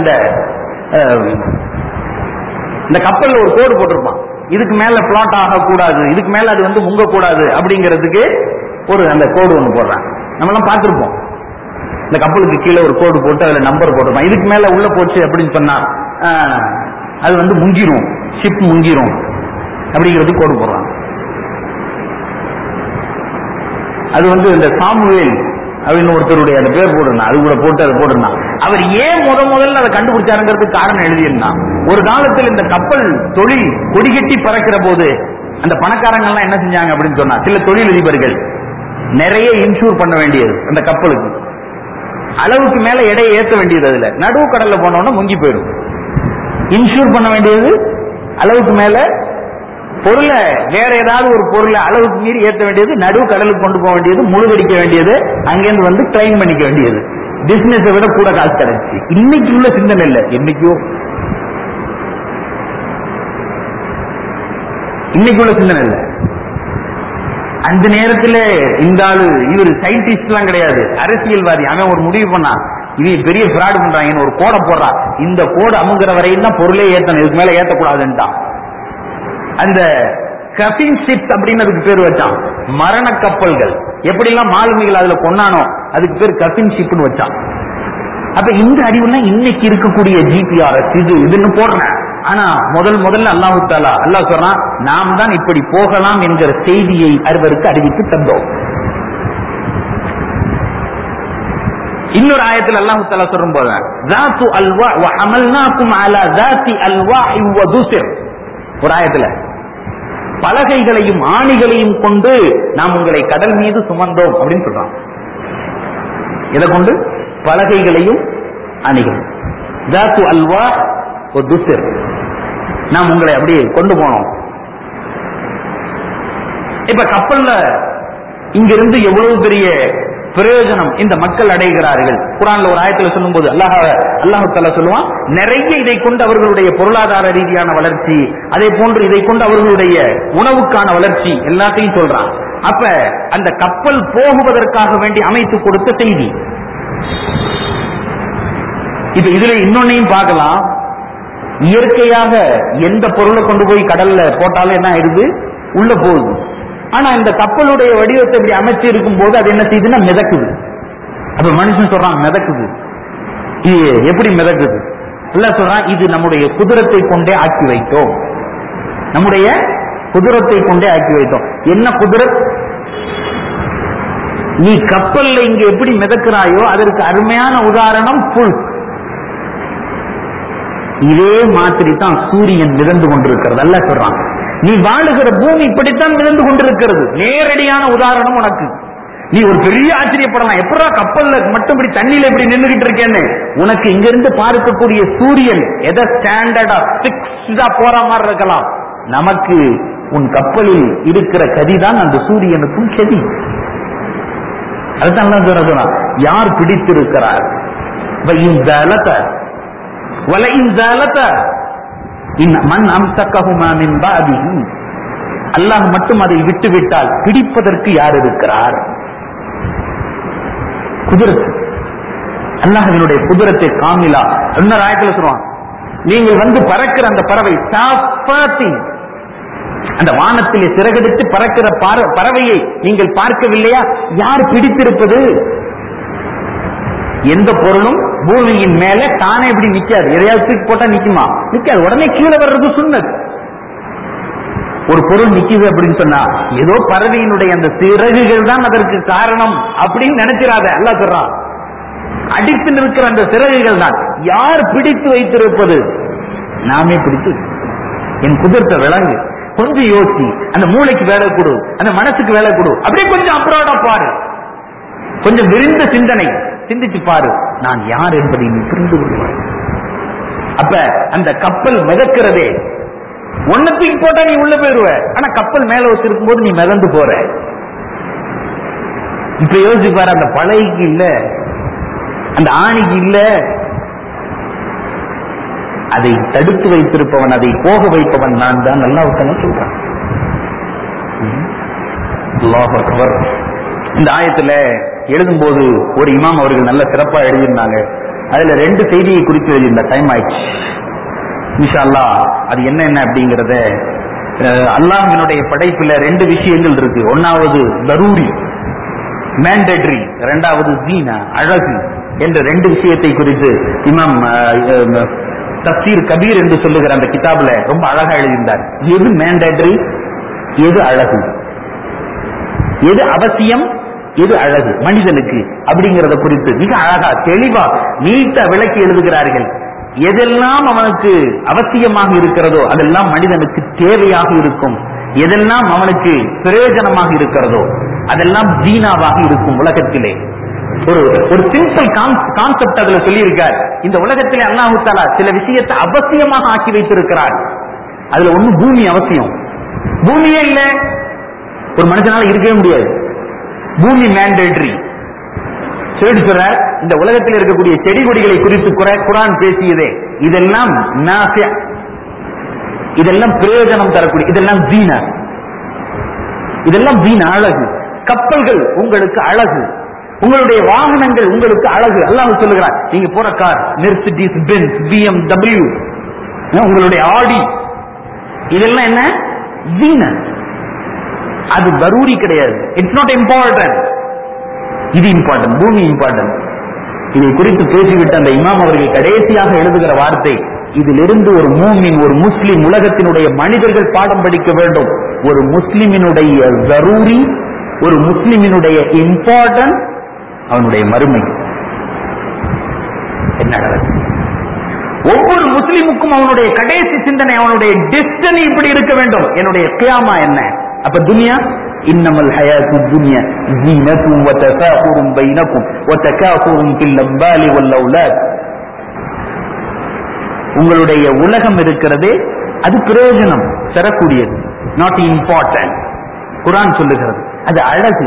இந்த கப்பல்ல ஒரு கோடு போட்டிருப்பான், இதுக்கு மேல பிளாட் ஆகக்கூடாது, இதுக்கு மேல அது முங்க கூடாது அப்படிங்கிறதுக்கு ஒரு அந்த கோடு ஒன்று போடுறாங்க. நம்ம எல்லாம் பார்த்திருப்போம். இந்த கப்பலுக்கு கீழே ஒரு கோடு போட்டு அதுல நம்பர் போட்டிருப்பான். இதுக்கு மேல உள்ள போச்சு அப்படின்னு சொன்னா அது வந்து முங்கிரும், ஷிப் முங்கிரும் அப்படிங்கிறது கோடு போடுறாங்க. அது வந்து இந்த சாமுவேல் அப்படின்னு ஒருத்தருடைய அந்த பேர் போட்டுருந்தான், அது கூட போட்டு அதை போட்டிருந்தான். அவர் ஏன் முதல்ல அதை கண்டுபிடிச்சாருங்கிறதுக்கு காரணம் எழுதியிருந்தான். ஒரு காலத்தில் இந்த கப்பல் தொழில் கொடிகட்டி பறக்கிற போது அந்த பணக்காரங்கள்லாம் என்ன செஞ்சாங்க அப்படின்னு சொன்னா, சில தொழிலதிபர்கள் நிறைய இன்சூர் பண்ண வேண்டியது அந்த கப்பலுக்கு, அளவுக்கு மேல எடையை ஏற்ற வேண்டியது, அதுல நடுவு கடல்ல போனோம்னா முங்கி போயிடும். இன்சூர் பண்ண வேண்டியது, அளவுக்கு மேல பொருளை வேற ஏதாவது ஒரு பொருளை அளவுக்கு மீறி ஏற்ற வேண்டியது, நடுவு கடலுக்கு கொண்டு போக வேண்டியது, முழுகடிக்க வேண்டியது, அங்கிருந்து வந்து கிளைம் பண்ணிக்க வேண்டியது. பிசினஸை விட கூட காசு கிடைச்சு. இன்னைக்கு உள்ள சிந்தனை இல்லை, என்னைக்கோ இன்னைக்கு உள்ள சிந்தனை இல்லை. அந்த நேரத்தில் இந்த ஆளு இவர் சயின்டிஸ்ட் எல்லாம் கிடையாது, அரசியல்வாதி. அவன் ஒரு முடிவு பண்ணா, இவன் பெரிய ஃப்ராட் பண்றாங்க, ஒரு கோடை போடுறா, இந்த கோடு அமுங்கிற வரையும் தான் பொருளே ஏற்றணும், இதுக்கு மேல ஏற்றக்கூடாதுன்ட்டான். அந்த கஃபின் ஷிப்ஸ் அப்படின்னு அதுக்கு பேர் வச்சான். மரண கப்பல்கள் எப்படிலாம் மாலுமிகள் அதுல கொண்டானோ அதுக்கு பேர் கஃபின் ஷிப்னு வச்சான். அப்ப இந்த அறிவுனா இன்னைக்கு இருக்கக்கூடிய ஜிபிஆர்எஸ் இதுன்னு போடுறேன். ஆனா முதல்ல அல்லாஹ் சொல்றான், நாம் தான் இப்படி போகலாம் என்கிற செய்தியை அவருக்கு அறிவித்து தந்தோம். இன்னொரு ஆயத்தில் அல்லாஹ் தஆலா சொல்லும் போது ذات الواح وحملناكم على ذات الواح ودسر, ஒரு ஆயத்துல பலகைகளையும் ஆணிகளையும் கொண்டு நாம் உங்களை கடல் மீது சுமந்தோம் அப்படின்னு சொல்றான். எதை கொண்டு? பலகைகளையும் ஆணிகள். ذات الواح ودسر, நாம் உங்களை அப்படியே கொண்டு போனோம். இப்ப கப்பல்ல இங்கிருந்து எவ்வளவு பெரிய பிரயோஜனம் இந்த மக்கள் அடைகிறார்கள். குர்ஆன்ல ஒரு ஆயத்துல சொல்லும் போது அல்லாஹ் தஆலா சொல்லுவான், நிறைய இதை கொண்டு அவர்களுடைய பொருளாதார ரீதியான வளர்ச்சி, அதே போன்று இதை கொண்டு அவர்களுடைய உணவுக்கான வளர்ச்சி எல்லாத்தையும் சொல்றான். அப்ப அந்த கப்பல் போகுவதற்காக வேண்டி அமைத்து கொடுத்த செய்தி. இப்ப இதுல இன்னொன்னையும் பார்க்கலாம். இயற்கையாக எந்த பொருளை கொண்டு போய் கடல்ல போட்டாலும் என்ன ஆயிடுது, உள்ள போகுது. ஆனா இந்த கப்பலுடைய வடிவத்தை இப்படி அமைச்சு இருக்கும் போது அது என்ன செய்யுதுன்னா மிதக்குது. அப்ப மனுஷன் சொல்றான் மிதக்குது. இது எப்படி மிதக்குது? அல்லாஹ் சொல்றான், இது நம்முடைய குதிரத்தை கொண்டே ஆக்கி வைத்தோம். நம்முடைய குதிரத்தை கொண்டே ஆக்கி வைத்தோம். என்ன குதிரத்? நீ கப்பல்ல இங்க எப்படி மிதக்கிறாயோ அதற்கு அருமையான உதாரணம் புல். இதே மாதிரி தான் சூரியன் மிதந்து கொண்டிருக்கிறது. அல்லாஹ் சொல்றான், நீ வாழுகிற பூமி இப்படித்தான் மிதந்து கொண்டிருக்கிறது. நேரடியான உதாரணம் உனக்கு. நீ ஒரு பெரிய ஆச்சரியப்படலாம், எப்படா கப்பல்ல மட்டும் இப்படி தண்ணியில இப்படி நின்றுகிட்டு இருக்கேன்னு. உனக்கு இங்கிருந்து பார்க்கக்கூடிய சூரியன் எதை ஸ்டாண்டர்டா பிக்ஸ்டா போற மாதிரி இருக்கலாம், நமக்கு உன் கப்பலில் இருக்கிற கதிதான் அந்த சூரியனுக்கும் கதி. அதுதான் சொல்றான், யார் பிடித்திருக்கிறார் அல்லாஹ் மட்டும் அதை விட்டுவிட்டால் பிடிப்பதற்கு யார் இருக்கிறார்? குதிரத். அல்லாஹ்வினுடைய குதிரத்தை காமிலா இன்னொரு ஆயத்துல சொல்றான், நீங்கள் வந்து பறக்கிற அந்த பறவை சாஃபாத்தி, அந்த வானத்திலே சிறகடித்து பறக்கிற பறவையை நீங்கள் பார்க்கவில்லையா? யார் பிடித்திருப்பது? எந்த பொருளும் பூமியின் மேல தானே இப்படி நிக்காது. எதையாவது தூக்கி போட்டா நிக்குமா? நிக்காது. உடனே கீழே வர்றது சுன்னத். ஒரு பொருள் நிக்குது அப்படின்னு சொன்னா ஏதோ பறவையினுடைய அந்த சிறகுகள் தான் அதற்கு காரணம் அப்படின்னு நினைச்சிடாத. அல்லாஹ் சொல்றான், அடித்து நிற்கிற அந்த சிறகுகள் தான். யார் பிடித்து வைத்திருப்பது? நாமே பிடித்து. என் குதிரத்தை விளங்கு, கொஞ்சம் யோசி, அந்த மூளைக்கு வேலை கொடு, அந்த மனசுக்கு வேலை கொடு, அப்படியே கொஞ்சம் அப்ரோடா பாரு, கொஞ்சம் விரிந்த சிந்தனை சிந்திச்சு பாரு, நான் யார் என்பதை நீ புரிந்து கொள்வாய். அப்ப அந்த கப்பல் மிதக்கிறதே, ஒன்னத்துக்கு போட்டா நீ உள்ள போயிருவ, ஆனா கப்பல் மேல வச்சிருக்கும் போது நீ மிதந்து போற. இப்ப யோசிச்சு பாரு, அந்த பழைக்கு இல்ல, அந்த ஆணிக்கு இல்ல, அதை தடுத்து வைத்திருப்பவன், அதை போக வைப்பவன் நான் தான். அல்லாஹ் சொல்றான். அல்லாஹ் அக்பர். இந்த ஆயத்துல எழுதும் போது ஒரு இமாம் அவர்கள் நல்ல சிறப்பா எழுதியிருந்தாங்க. அதுல 2 செய்தியை குறித்து எழுதியிருந்த டைம் ஆயிடுச்சு. இன்ஷா அல்லாஹ் அது என்ன அப்படிங்கறத, அல்லாஹ்வினுடைய படைப்புல 2 விஷயங்கள் இருக்கு. ஒன்னாவது தரூரி, மேண்டேட்டரி, இரண்டாவது ஜீனா அழகு என்ற ரெண்டு விஷயத்தை குறித்து இமாம் தப்சீர் கபீர் என்று சொல்லுகிற அந்த கிதாபுல ரொம்ப அழகா எழுதியிருந்தார். எது மேண்டேட்டரி, எது அழகு, எது அவசியம், எது அழகு மனிதனுக்கு அப்படிங்கறத குறித்து மிக அழகா தெளிவா நீட்டா விளக்கி எழுதுகிறார்கள். எதெல்லாம் அவனுக்கு அவசியமாக இருக்கிறதோ அதெல்லாம் மனிதனுக்கு தேவையாக இருக்கும், எதெல்லாம் அவனுக்கு பிரயோஜனமாக இருக்கிறதோ அதெல்லாம் ஜீனாவாக இருக்கும். உலகத்திலே ஒரு சிம்பிள் கான்செப்ட் அதுல சொல்லியிருக்கார். இந்த உலகத்திலே அல்லாஹ் தஆலா சில விஷயத்தை அவசியமாக ஆக்கி வைத்திருக்கிறார். அதுல ஒண்ணு பூமி அவசியம். பூமியே இல்ல ஒரு மனுஷனால இருக்கவே முடியாது. பூமி மேண்டேட்டரி. சொல்றார் இந்த உலகத்தில் இருக்கக்கூடிய செடி கொடிகளை குறித்து குர்ஆன் பேசியதே இதெல்லாம் நாஃபிஅ, இதெல்லாம் பிரயோஜனம் தரக்கூடிய, இதெல்லாம் ஜீனா, இதெல்லாம் ஜீனா அழகு. கப்பல்கள் உங்களுக்கு அழகு, உங்களுடைய வாகனங்கள் உங்களுக்கு அழகு. அல்லாஹ் சொல்லுகிறார் நீங்க போற கார் மெர்சிடிஸ் பென்ஸ் BMW உங்களுடைய ஆடி இதெல்லாம் என்ன ஜீனா, அது தரூரி கிடையாது. It's not important. இது இம்பார்ட்டன்ட், பூமி இம்பார்ட்டன்ட். இதை குறித்து பேசிவிட்டு அந்த இமாம் அவர்கள் கடைசியாக எழுதுகிற வார்த்தை, இதிலிருந்து ஒரு மூமின், ஒரு முஸ்லிம், உலகத்தினுடைய மனிதர்கள் பாடம் படிக்க வேண்டும். ஒரு முஸ்லிமினுடைய தரூரி, ஒரு முஸ்லிமினுடைய இம்பார்ட்டன்ட் அவனுடைய மறுமை என்ன நடக்கும். ஒவ்வொரு முஸ்லிமுக்கும் அவனுடைய கடைசி சிந்தனை, அவனுடைய டெஸ்டினி இப்படி இருக்க வேண்டும். என்னுடைய கியாமா என்ன? அப்ப துனியா இன்னமல் ஹயாத்து துன்யா ஜீனத்தும் வ தஃபாகுரும் பைனக்கும் வ தகாஃபுரும் ஃபில் அம்வாலி வல் அவுலாத். உங்களுடைய உலகம் இருக்கிறதே அது பிரயோஜனம் தரக்கூடியது, நாட் இம்பார்ட்டன்ட். குர்ஆன் சொல்லுகிறது அது அழகு.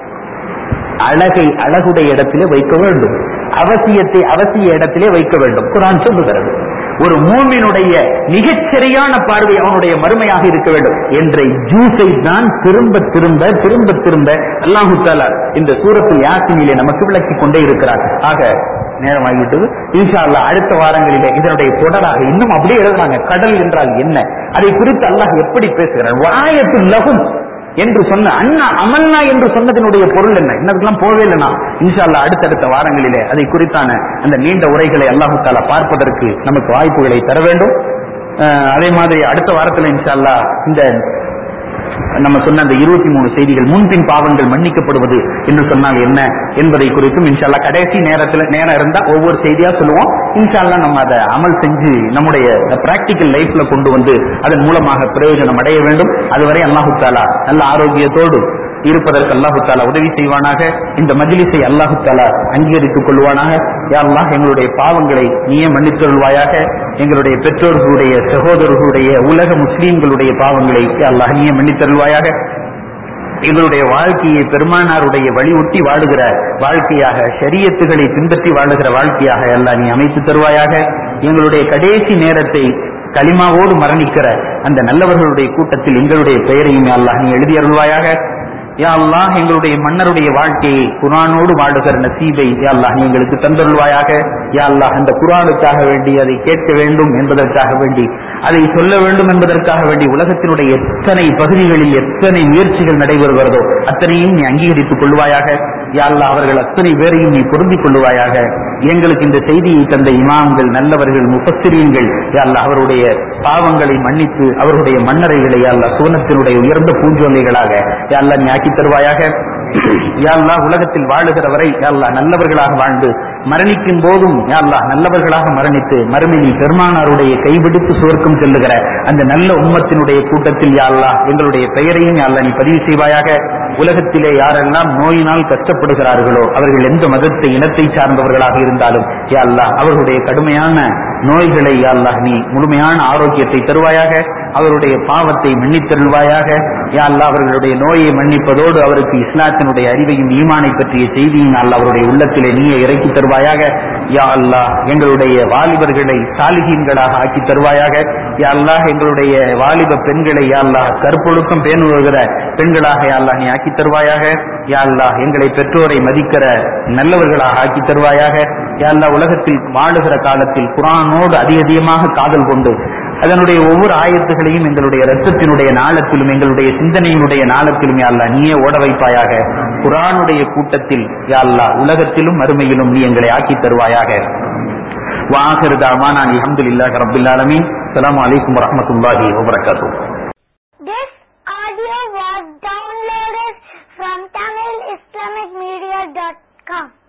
அழகை அழகுடைய இடத்திலே வைக்க வேண்டும், அவசியத்தை அவசிய இடத்திலே வைக்க வேண்டும். குர்ஆன் சொல்லுகிறது ஒரு மூமினுடைய மிகச்சரியான பார்வை அவனுடைய மறுமையாக இருக்க வேண்டும் என்ற ஜூஸை தான் திரும்ப திரும்ப திரும்ப திரும்ப அல்லாஹ் தஆலா இந்த சூரத்துல் யாசீனிலே நமக்கு விளக்கிக் கொண்டே இருக்கிறார். ஆக நேரமாகிவிட்டது. இன்ஷா அல்லாஹ் அடுத்த வாரங்களிலே இதனுடைய தொடராக இன்னும் அப்படியே எழுதுறாங்க. கடல் என்றால் என்ன, அதை குறித்து அல்லாஹ் எப்படி பேசுகிறார். வஆயத்துல் லஹும் என்று சொன்ன அண்ணா அமல்னா என்று சொன்னதனுடைய பொருள் என்ன, இன்னதுக்கெல்லாம் போவே இல்லைனா இன்ஷா அல்லாஹ் அடுத்தடுத்த வாரங்களிலே அதை குறித்தான அந்த நீண்ட உரைகளை அல்லாஹ் தஆலா பார்ப்பதற்கு நமக்கு வாய்ப்புகளை தர வேண்டும். அதே மாதிரி அடுத்த வாரத்தில் இன்ஷா அல்லாஹ் இந்த நம்ம சொன்ன அந்த 23 செய்திகள், முன்பின் பாவங்கள் மன்னிக்கப்படுவது என்று சொன்னால் என்ன என்பதை குறித்தும் இன்ஷா அல்லாஹ் கடைசி நேரம் இருந்தா ஒவ்வொரு செய்தியா சொல்லுவோம். இன்ஷா அல்லாஹ் நம்ம அதை அமல் செஞ்சு நம்முடைய பிராக்டிக்கல் லைஃப்ல கொண்டு வந்து அதன் மூலமாக பிரயோஜனம் அடைய வேண்டும். அதுவரை அல்லாஹ் தஆலா நல்ல ஆரோக்கியத்தோடு இருப்பதற்கு அல்லாஹ் தஆலா உதவி செய்வானாக. இந்த மஜ்லிஸை அல்லாஹ் தஆலா அங்கீகரித்துக் கொள்வானாக. யா அல்லாஹ் எங்களுடைய பாவங்களை நீயே மன்னித்தருள்வாயாக. எங்களுடைய பெற்றோர்களுடைய, சகோதரர்களுடைய, உலக முஸ்லீம்களுடைய பாவங்களை யா அல்லாஹ் நீயே மன்னித்தருள்வாயாக. எங்களுடைய வாழ்க்கையை பெருமானாருடைய வழியொட்டி வாழுகிற வாழ்க்கையாக, ஷரியத்துகளை பின்பற்றி வாழுகிற வாழ்க்கையாக அல்லாஹ் நீ அமைத்து தருவாயாக. எங்களுடைய கடைசி நேரத்தை கலிமாவோடு மரணிக்கிற அந்த நல்லவர்களுடைய கூட்டத்தில் எங்களுடைய பெயரையும் அல்லாஹ் நீ எழுதி அருள்வாயாக. யா அல்லாஹ் எங்களுடைய மன்னருடைய வாழ்க்கையை குர்ஆனோடு வாழுகிற நசீபை யா அல்லாஹ் நீ எங்களுக்கு தந்தருள்வாயாக. யா அல்லாஹ் அந்த குர்ஆனுக்காக வேண்டி, அதை கேட்க வேண்டும் என்பதற்காக வேண்டி, அதை சொல்ல வேண்டும் என்பதற்காக வேண்டி உலகத்தினுடைய எத்தனை பகுதிகளில் எத்தனை முயற்சிகள் நடைபெறுகிறதோ அத்தனையும் நீ அங்கீகரித்துக் கொள்வாயாக. யா அல்லாஹ் அவர்கள் அத்தனை பேரையும் நீ பொருந்திக் கொள்வாயாக. எங்களுக்கு இந்த செய்தியை தந்த இமாம்கள், நல்லவர்கள், முஃபஸ்ஸிரீன்கள் யா அல்லாஹ் அவருடைய பாவங்களை மன்னித்து அவருடைய மன்னரைகளை யா அல்லாஹ் சுவனத்தினுடைய உயர்ந்த பூஞ்சோலைகளாக யா அல்லாஹ் நீ ஆக்கி தருவாயாக. யா அல்லாஹ் உலகத்தில் வாழுகிற வரை யா அல்லாஹ் நல்லவர்களாக வாழ்ந்து மரணிக்கும் போதும் யா அல்லாஹ் நல்லவர்களாக மரணித்து மறுமையில் பெருமானாருடைய கைபிடித்து சுவர்க்கம் செல்லுகிற அந்த நல்ல உம்மத்தினுடைய கூட்டத்தில் யா அல்லாஹ் எங்களுடைய பெயரையும் யா அல்லாஹ் நீ பதிவு செய்வாயாக. உலகத்திலே யாரெல்லாம் நோயினால் கஷ்டப்படுகிறார்களோ அவர்கள் எந்த மதத்தை, இனத்தை சார்ந்தவர்களாக இருந்தாலும் யா அல்லாஹ் அவர்களுடைய கடுமையான நோய்களை யா அல்லாஹ் நீ முழுமையான ஆரோக்கியத்தை தருவாயாக. அவருடைய பாவத்தை மன்னித்தருள்வாயாக. யா அல்லாஹ் அவர்களுடைய நோயை மன்னிப்பதோடு அவருக்கு இஸ்லாத்தினுடைய அறிவையும் ஈமானை பற்றிய செய்தியும் அல்லாஹ் அவருடைய உள்ளத்திலே நீயே இறக்கி தருவாயாக. யா அல்லாஹ் எங்களுடைய வாலிபர்களை சாலிஹீன்களாக ஆக்கி தருவாயாக. யா அல்லாஹ் எங்களுடைய வாலிப பெண்களை யா அல்லாஹ் கற்பொழுக்கம் பேணுகிற பெண்களாக யா அல்லாஹ் நீ ஆக்கி தருவாயாக. யா அல்லாஹ் எங்களை பெற்றோரை மதிக்கிற நல்லவர்களாக ஆக்கி தருவாயாக. யா அல்லாஹ் உலகத்தில் வாழுகிற காலத்தில் குர்ஆனோடு அதிகமாக காதல் கொண்டு அதனுடைய ஒவ்வொரு ஆயத்துகளையும் எங்களுடைய ரத்தத்தினுடைய நாளத்திலும் எங்களுடைய சிந்தனையினுடைய நாளத்திலும் யா அல்லாஹ் நீயே ஓட வைப்பாயாக. குர்ஆனுடைய கூட்டத்தில் யா அல்லாஹ் உலகத்திலும் மறுமையிலும் நீ எங்களை ஆக்கி தருவாயாக. வஆகிரு தஅவானா அல்ஹம்துலில்லாஹி ரப்பில் ஆலமீன். அஸ்ஸலாமு அலைக்கும் வரஹ்மத்துல்லாஹி வபரகாத்துஹு. This audio was downloaded from TamilIslamicMedia.com.